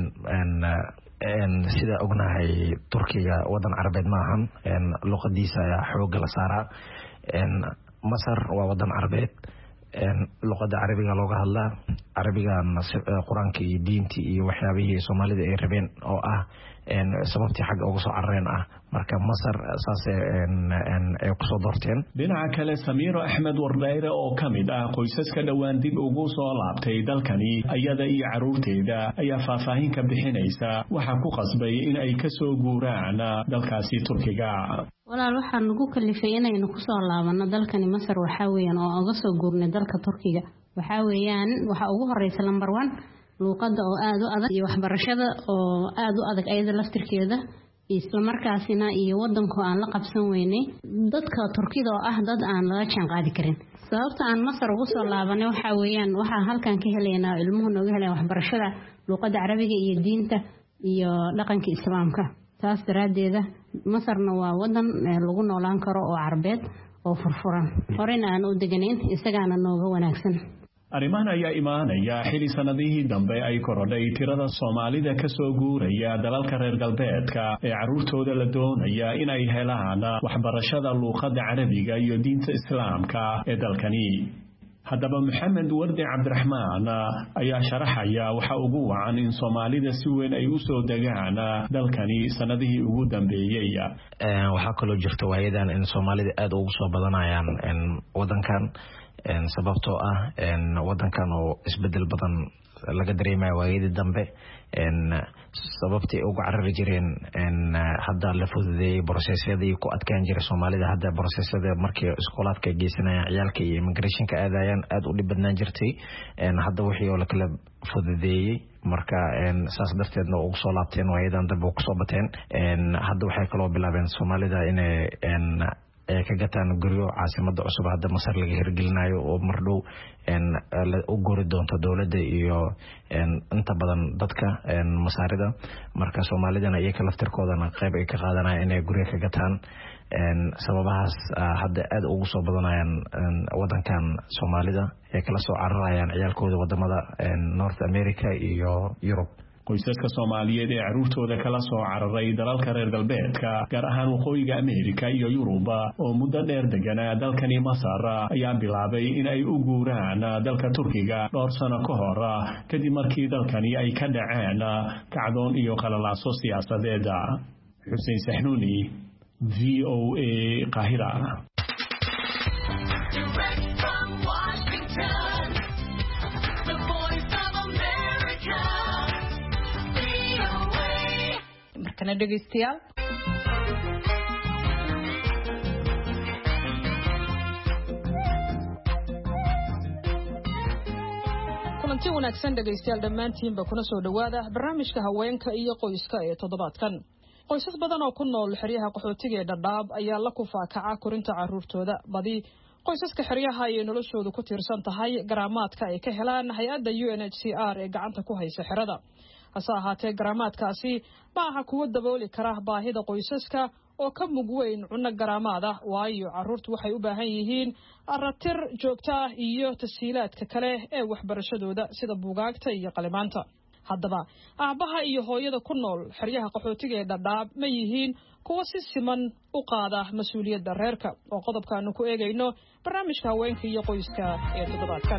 sida ognahay Turkiga wadan Carabeed ma ahan luqadiisa ayaa xoog la saaraa Masar waa wadan Carabeed luqadda carabiga looga hadlaa carabigan qur-aanka iyo diinta iyo waxyaabihii soomaalida ay rabeen oo ah sababtii xagga uga soo carareen ah marka Masar saas ay ku soo doorteen. dhinaca kale Samiiro Axmed Wardayre oo kamid ah qoysaska dhawaan dib ugu soo laabtay dalkani ayada iyo caruurteeda ayaa faahfaahin ka bixinaysa waxa ku qasbay in ay ka soo guuraan dalkaasi Turkiga. walaal waxaan ugu kalifay inaynu ku soo laabano dalkani Masar waxa weeyaan oo uga soo guurnay dalka Turkiga waxa weeyaan waxa ugu horeysa number 1 luqadda oo aad u adag iyo waxbarashada oo aad u adag ayada laftirkeeda isla markaasina iyo wadanku aan la qabsan weynay dadka Turkida oo ah dad aan la jaan qaadi karin sababta aan Masar ugu soo laabanay waxa weeyaan waxa halkan ka heleynaa ilmuhu nooga heleen waxbarashada luqadda carabiga iyo diinta iyo dhaqanka islaamka taas daraadeeda Masarna waa wadan lagu noolaan karo oo Carbeed oo furfuran horena aan u deganayn isagana nooga wanaagsan. arrimahan ayaa imaanaya xili sanadihii dambe ay korodhay tirada Soomaalida ka soo guuraya dalalka reer galbeedka ee caruurtooda la doonaya in ay helaan waxbarashada luqadda carabiga iyo diinta islaamka ee dalkani. haddaba Maxamed Wardi Cabdiraxmaan ayaa sharaxaya waxa ugu wacan in Soomaalida si weyn ay u soo degaan dalkani sanadihii ugu dambeeyay. waxa kaloo jirta waayadan in Soomaalida aad ugu soo badanayaan wadankan sababtoo ah wadankan oo isbedel badan laga dareemayo waayadii dambe sababtii ugu carari jireen hadda la fududeeyay processyadii ku adkaan jiray Soomaalida hadda processyada markii iskoolaadka geysanayaan ciyaalka iyo immigrationka aadayaan aad u dhib badnaan jirtay hadda wixii oo la kala fududeeyay marka saas darteedna ugu soo laabteen waayadan dambe ku soo bateen hadda waxay kaloo bilaabeen Soomaalida inay ka gataan guryo caasimada cusub hadda Masar laga hirgelinayo oo mardhow u gori doonto dawladda iyo inta badan dadka Masaarida marka Soomaalidana iyaga laftirkoodana qayb ay ka qaadanayaan inay guryo ka gataan sababahaas hadda aad ugu soo badanayaan wadankan Soomaalida ee kala soo cararayaan ciyaalkooda wadamada North America iyo Europe. qoysaska Soomaaliyeed ee caruurtooda kala soo cararay dalalka reer galbeedka gaar ahaan waqooyiga Ameerika iyo Yuruba oo muddo dheer deganaa dalkani Masar ayaa bilaabay in ay u guuraan dalka Turkiga dhowr sano ka hor kadib markii dalkani ay ka dhaceen kacdoon iyo qalalaaso siyaasadeed. Xuseen Saxnuuni VOA Qaahira. kana dhageystayaal kulanti wanaagsan dhageystayaal dhammaantiinba kuna soo dhawaada barnaamijka haweenka iyo qoyska ee toddobaadkan. qoysas badan oo ku nool xeryaha qaxootiga ee Dhadhaab ayaa la kufaakaca korinta caruurtooda badi qoysaska xeryaha ay noloshoodu ku tiirsan tahay garaamaadka ay ka helaan hay'adda UNHCR ee gacanta ku haysa xerada. hase ahaatee garaamaadkaasi ma aha kuwa dabooli kara baahida qoysaska oo ka mug weyn cunno garaamaad ah waayo caruurtu waxay u baahan yihiin aratir joogto ah iyo tasiilaadka kale ee waxbarashadooda sida buugaagta iyo qalimaanta. haddaba aabaha iyo hooyada ku nool xeryaha qaxootiga ee Dhadhaab ma yihiin kuwa si siman u qaada mas'uuliyadda reerka oo qodobkaanu ku eegayno barnaamijka haweenka iyo qoyska ee toddobaadkan.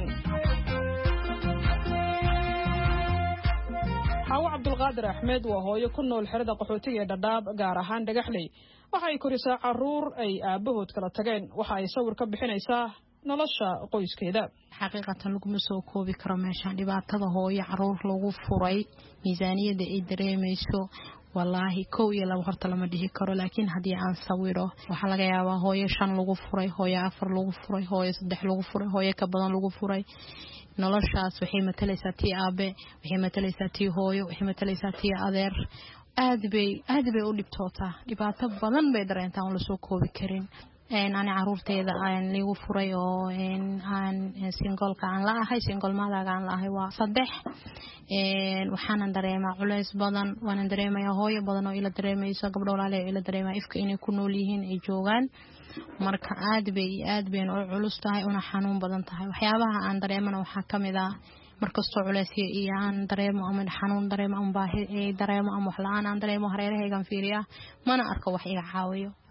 Xawa Cabdulqaadir Axmed waa hooyo ku nool xerada qaxootiga ee Dhadhaab gaar ahaan Dhagaxley waxa ay korisaa caruur ay aabahood kala tageen waxa ay sawir ka bixinaysaa nolosha qoyskeeda. xaqiiqatan laguma soo koobi karo meeshan dhibaatada hooyo caruur lagu furay miisaaniyada ay dareemayso wallaahi 1 iyo 2 horta lama dhihi karo laakiin hadii aan sawiro waxa laga yaabaa hooyo 5 lagu furay hooyo 4 lagu furay hooyo 3 lagu furay hooyo ka badan lagu furay noloshaas waxay matalaysaa tii aabe waxay matalaysaa tii hooyo waxay matalaysaa tii adeer aad bay u dhibtootaa dhibaato badan bay dareentaan la soo koobi karin ani caruurteeda aan liigu furay oo aan single-ka aan la ahay single mother aan la ahay waa 3 waxaan dareemaa culays badan waan dareemayaa hooyo badan oo ila dareemayso gabdho walaal ila dareemaa ifka inay ku nool yihiin ay joogaan marka aad bay u culus tahay una xanuun badan tahay waxyaabaha aan dareemana waxa kamid ah markastoo culaysyo iyo aan dareemo ama xanuun dareemo ama baahi dareemo ama wax la'aan aan dareemo hareerahaygan fiiriya mana arko wax iga caawiyo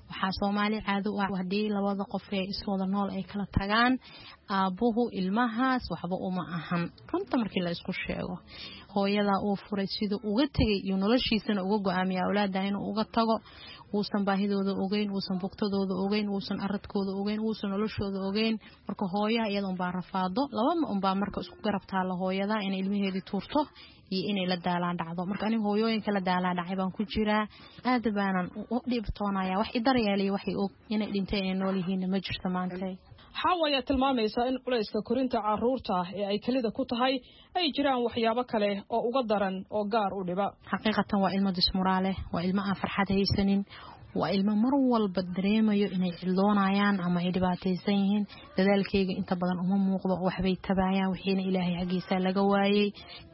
waxaa Soomaali caado u ah hadii labada qof ee iswada nool ay kala tagaan aabuhu ilmahaas waxba uma ahan runta markii la isku sheego hooyada uu furay sidoo uga tagay iyo noloshiisana uga go'aamiya awlaadda inuu uga tago uusan baahidooda ogeyn uusan bogtadooda ogeyn uusan aradkooda ogeyn uusan noloshooda ogeyn marka hooyaha iyada un baa rafaado laba un baa marka isku garabtaa la hooyada in ilmaheedii tuurto iyo inay la daalaan dhacdo marka aniga hooyooyinka la daalaan dhacay baan ku jiraa aad baanan u dhibtoonaya wax idaryeelay waxay og inay dhintay inay nool yihiin ma jirto maanta xawaya tilmaamaysa in culayska korinta caruurta ee ay kalida ku tahay ay jiraan waxyaabo kale oo uga daran oo gaar u dhiba xaqiiqatan waa ilmo dismuraale waa ilmo aan farxad haysanin waa ilmo mar walba dareemayo inay cildoonayaan ama ay dhibaataysan yihiin dadaalkayga inta badan uma muuqdo waxbay tabaayaan wixiina ilaahay xagiisa laga waayay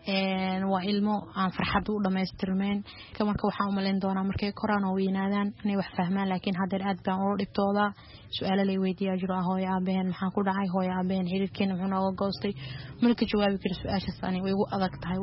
waa ilmo aan farxad u dhameystirmeen marka waxaan u malayn doonaa markay koraan oo weynaadaan inay wax fahmaan laakiin haddeer aad baan uga dhibtooda su'aalo lay weydiiyaa jiro hooyo aabaheen maxaa ku dhacay hooyo aabaheen xiriirkeena wuxuu nooga goostay malka jawaabi kara su'aashaas ani way igu adag tahay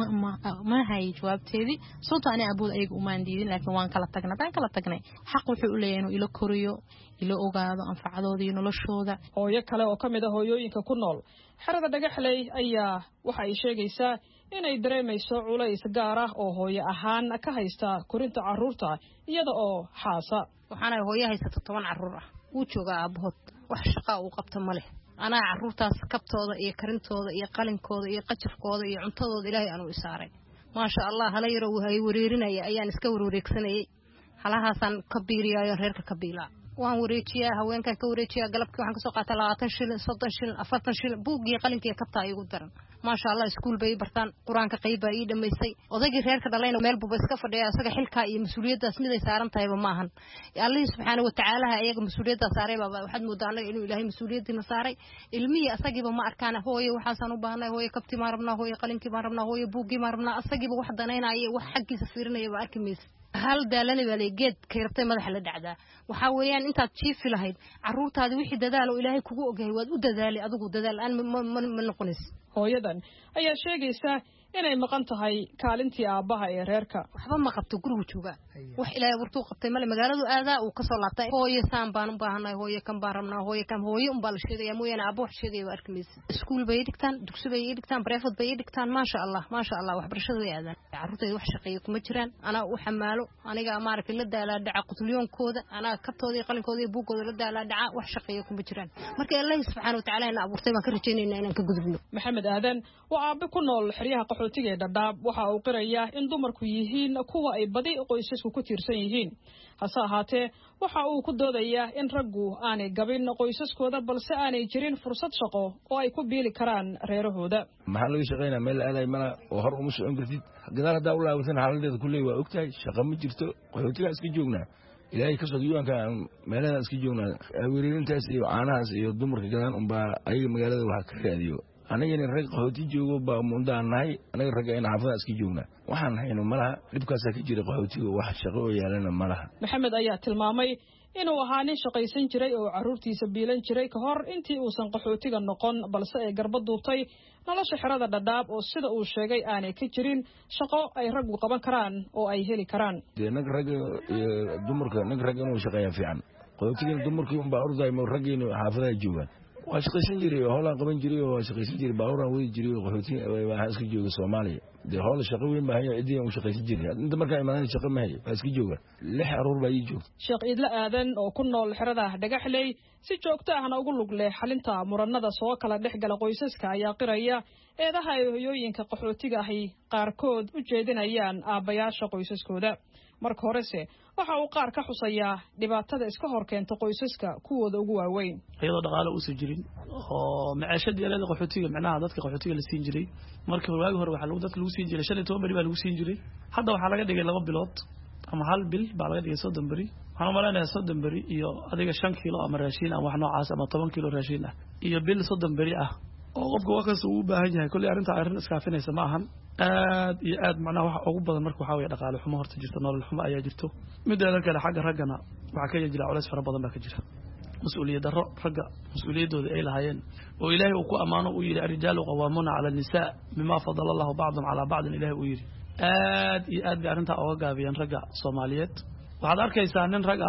ma hay jawaabteedii sababtoo ani abuud ayaga umaan diidin laakiin waan kala tagnay xaq wuxuu u leeyahay inuu ilo koriyo ilo ogaado anfacadooda iyo noloshooda hooyo kale oo kamid ah hooyooyinka ku nool xerada Dhagaxley ayaa waxa ay sheegaysaa inay dareemayso culays gaar ah oo hooyo ahaan ka haysta korinta caruurta iyada oo xaasa waxaana hooyo haysta 10 caruur ah uu jooga aabahood wax shaqo uu qabto ma leh ana caruurtaas kabtooda iyo karintooda iyo qalinkooda iyo qajafkooda iyo cuntadooda ilaahay aanu isaaray ma sha Allah hala yaro way wareerinaya ayaan iska wareegsanayay halahaasan ka biiriyaayo reerka ka biila waan wareejiyaa haweenkan ka wareejiyaa galabkii waxaan ka soo qaataa 20 shilin 30 shilin 40 shilin buugii qalinkiga kabta ay ugu daran ma sha Allah iskuul bay bartaan quraanka qayb ay dhameysay odaygii reerka dhalayna meel buu iska fadhiyaa asaga xilka iyo mas'uuliyadaas mid ay saaran tahay ma ahan Allah subhanahu wa ta'ala ayaga mas'uuliyadda saaray baba waxaad moodaa inuu ilaahay mas'uuliyadina saaray ilmihi asagiiba ma arkaan hooyo waxaan u baahnay hooyo kabti ma rabnaa hooyo qalinkii ma rabnaa hooyo buugii ma rabnaa asagiiba wax danaynaya wax xaqiisa fiirinaya ba arkimaysa hal daalani balay geed kayrtay madaxa la dhacdaa waxa weeyaan intaad jiifi lahayd caruurtaada wixii dadaal oo ilaahay kugu ogyahay waad u dadaali adigu dadaal aan ma noqonays hooyadan ayaa sheegaysa inay maqan tahay kaalintii aabaha ee reerka waxba ma qabto guriga jooga wax ilaahay wartuu qabtay male magaaladu aadaa uu ka soo laabtay hooyo saan baan u baahanay hooyo kan baan rabnaa hooyo kan hooyo baa la sheegaya mooyana aabo wax sheegay waa arkimaysa iskuul bay dhigtaan dugsi bay dhigtaan private bay dhigtaan ma sha Allah waxbarashada way aadaan caruurtay wax shaqeeyo kuma jiraan ana u xamaalo aniga amaarka la daalaa dhaca qutliyoonkooda ana kabtoodii qalinkooda iyo buugooda la daalaa dhaca wax shaqeeyo kuma jiraan marka Allah subhanahu wa ta'ala ina abuurtay baan ka rajaynaynaa inaan ka gudubno maxamed aadan waa aabe ku nool xiriyaha qaxootiga Dhadhaab waxa uu qirayaa in dumarku yihiin kuwa ay badi qoysasku ku tiirsan yihiin hase ahaatee waxa uu ku doodayaa in raggu aanay gabin qoysaskooda balse aanay jirin fursad shaqo oo ay ku biili karaan reerahooda maxaa laga shaqeynaa meel aaday mala oo hor uma socon kartid gadaal hadaa u laawasan xaaladeeda kuley waa ogtahay shaqo ma jirto qaxootiga iska joognaa ilaahay ka soo yuanka meelaha iska joognaa weerarintaas iyo caanahaas iyo dumarka gadaan unbaa ayaga magaalada waxa ka raadiyo anagana rag qaxooti joogo baa mundaan nahay anaga ragga in xaafada iska joognaa waxaan hayno malaha dhibkaas ka jira qaxootiga wax shaqo oo yaalana malaha maxamed ayaa tilmaamay inuu ahaa nin shaqaysan jiray oo caruurtiisa biilan jiray ka hor intii uusan qaxootiga noqon balse ay garba duubtay nolosha xerada Dhadhaab oo sida uu sheegay aanay ka jirin shaqo ay raggu qaban karaan oo ay heli karaan nag ragga dumarka nag ragga inuu shaqeeyo fiican qaxootiga dumarkii baa orday ma raggiina xaafada joogaan waa shaqaysan jiray oo howlaan qaban jiray oo shaqaysan jiray baabuuraan wadi jiray oo qaxootiga waxaa iska jooga Soomaaliya dee howla shaqo weyn baa hayo cidii uu shaqaysan jiray inta markaa imaanay shaqo ma hayo waa iska jooga 6 caruur baa ii joogta Sheekh Idla Aadan oo ku nool xerada Dhagaxley si joogto ahna ugu lug leh xalinta muranada soo kala dhexgala qoysaska ayaa qiraya eedaha ay hooyooyinka qaxootiga ahi qaarkood u jeedinayaan aabayaasha qoysaskooda marka horese waxa uu qaar ka xusayaa dhibaatada iska hor keenta qoysaska kuwooda ugu waaweyn iyadoo dhaqaale u soo jirin oo macaashada yaraada qaxootiga macnaha dadka qaxootiga la siin jiray markii waagi hore waxa lagu dadka lagu siin jiray 15 bari baa lagu siin jiray hadda waxa laga dhigay 2 bilood ama 1 bil baa laga dhigay 30 bari waxaan maleynayaa 30 bari iyo adiga 5 kilo ama raashin ama wax noocaas ama 10 kilo raashin ah iyo bil 30 bari ah oo qofka waqtigiisa uu baahan yahay kulli arrin iskaafinaysa ma ahan aad iyo aad macnaha waxa ugu badan marka waxa weeye dhaqaale xumo horta jirto nolol xumo ayaa jirto mideeda kale xagga raggana waxa ka jira culays fara badan baa ka jira mas'uuliyad darro ragga mas'uuliyadooda ay lahaayeen oo ilaahay uu ku amaano uu yiri ar-rijaalu qawwamuna 'ala an-nisaa bima fadala Allahu ba'dhum 'ala ba'din ilaahay uu yiri aad iyo aad bay arrinta uga gaabiyeen ragga Soomaaliyeed waxaad arkaysaa nin rag ah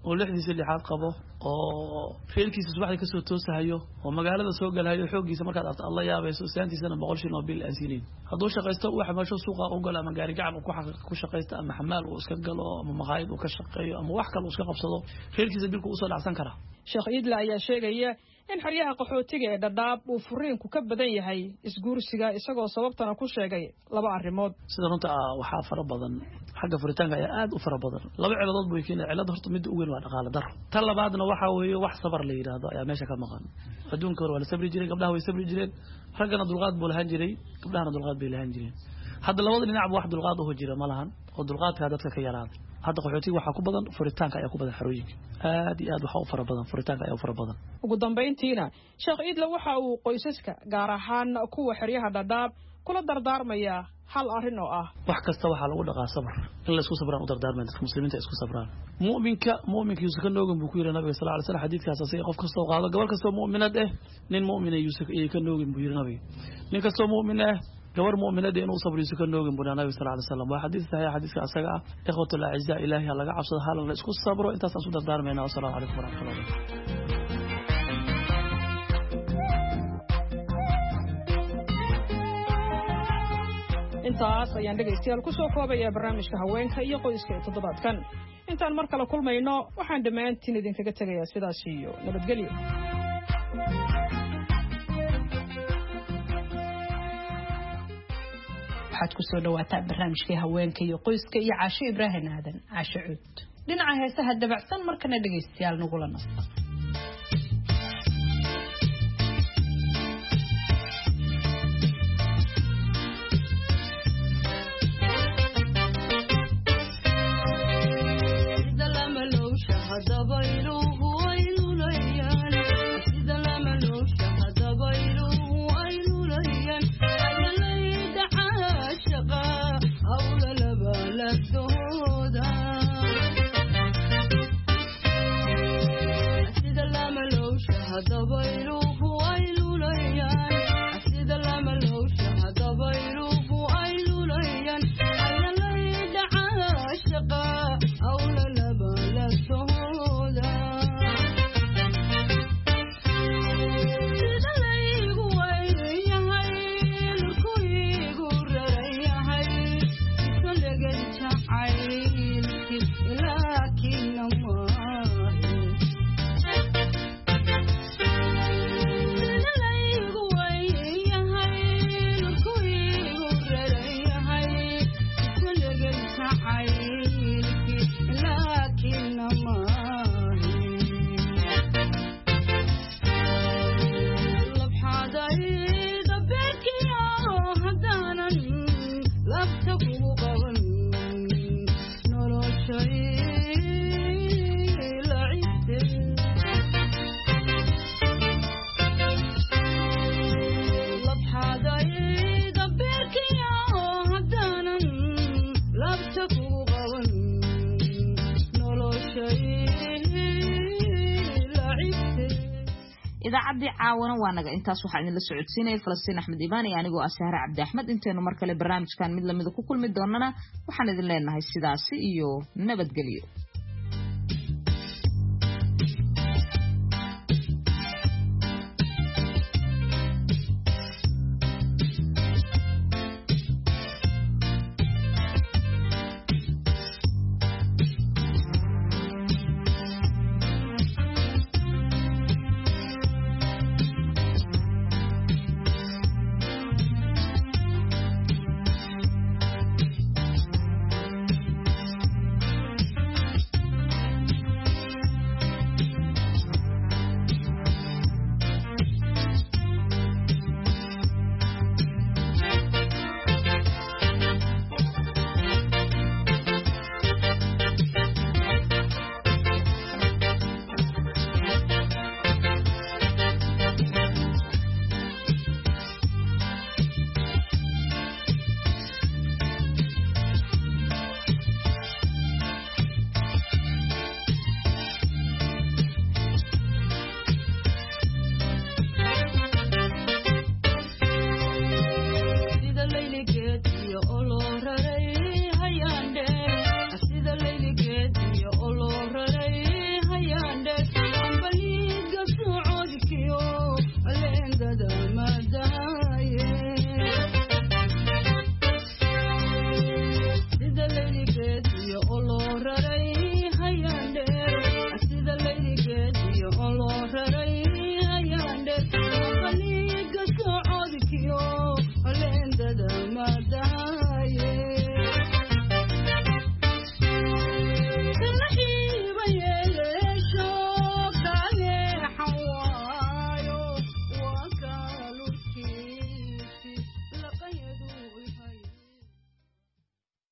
oo lixdiisa lixaad qabo oo reerkiisa subaxdii ka soo toosahayo oo magaalada soo galayo xoogiisa markaad arto Allah yaabayso saantiisana 100 shilin oo bil aan siinin hadduu shaqaysto waxa meesha suuqa u gala ama gaari gacan ku shaqaysto ama xamaal uu iska galo ama maqaayad uu ka shaqeeyo ama wax kale uu iska qabsado reerkiisa bilku u soo dhacsan kara Sheekh Idla ayaa sheegaya in xeryaha qaxootiga ee Dadaab uu furiinku ka badan yahay isguursiga isagoo sababtana ku sheegay laba arrimood sida runta waxa fara badan xagga furitaanka ayaa aad u fara badan laba ciladood buu keenay cilad horta mid ugu weyn waa dhaqaale dar tan labaadna waxa weeye wax sabar la yiraahdo ayaa meesha ka maqan adduunka hore waa la sabri jiray gabdhaha way sabri jireen ragana dulqaad buu lahaan jiray gabdhahana dulqaad bay lahaan jireen hadda labada dhinac wax dulqaad u jira ma lahan oo dulqaadka dadka ka yaraaday hadda qaxootiga waxa ku badan furitaanka ayaa ku badan xarooyinka aad iyo aad waxa u fara badan furitaanka ayaa u fara badan ugu dambeyntiina Sheekh Idla waxa uu qoysaska gaar ahaan kuwa xeryaha Dadaab kula dardaarmaya hal arrin oo ah wax kasta waxa lagu dhaqaa sabr in la isku sabraan u dardaarmaan dadka muslimiinta isku sabraan mu'minka yuusa ka noogan buu ku yiri nabiga sallallahu alayhi wasallam xadiidkaas asay qof kasta oo qaado gabar kasta oo mu'minad ah nin mu'min yuusa ka noogan buu yiri nabiga nin kasta oo mu'min ah gabar mu'minada inuu sabriiso ka noogan buu nabiga sallallahu alayhi wasallam waa xadiis sahih xadiiska asaga ah ikhwatu la ajza ilaahi laga cabsado hal la isku sabro intaas aan u dardaarmayna sallallahu alayhi wa sallam intaas ayaan dhageystayaal ku soo koobaya barnaamijka haweenka iyo qoyska ee toddobaadkan intaan mar kale kulmayno waxaan dhammaantiin idinkaga tagayaa sidaas iyo nabadgelyo waxaad ku soo dhawaataa barnaamijkii haweenka iyo qoyska iyo Caasho Ibraahin Aadan Caasho Cuud dhinaca heesaha dabacsan markana dhageystayaal nagula nasta idaacadii caawana waa naga intaas waxa idin la socodsiinay Falastiin Axmed Imaan iyo anigoo Asahar Cabdi Axmed inteenu mar kale barnaamijkan mid lamid ku kulmi doonana waxaan idin leenahay sidaas iyo nabadgelyo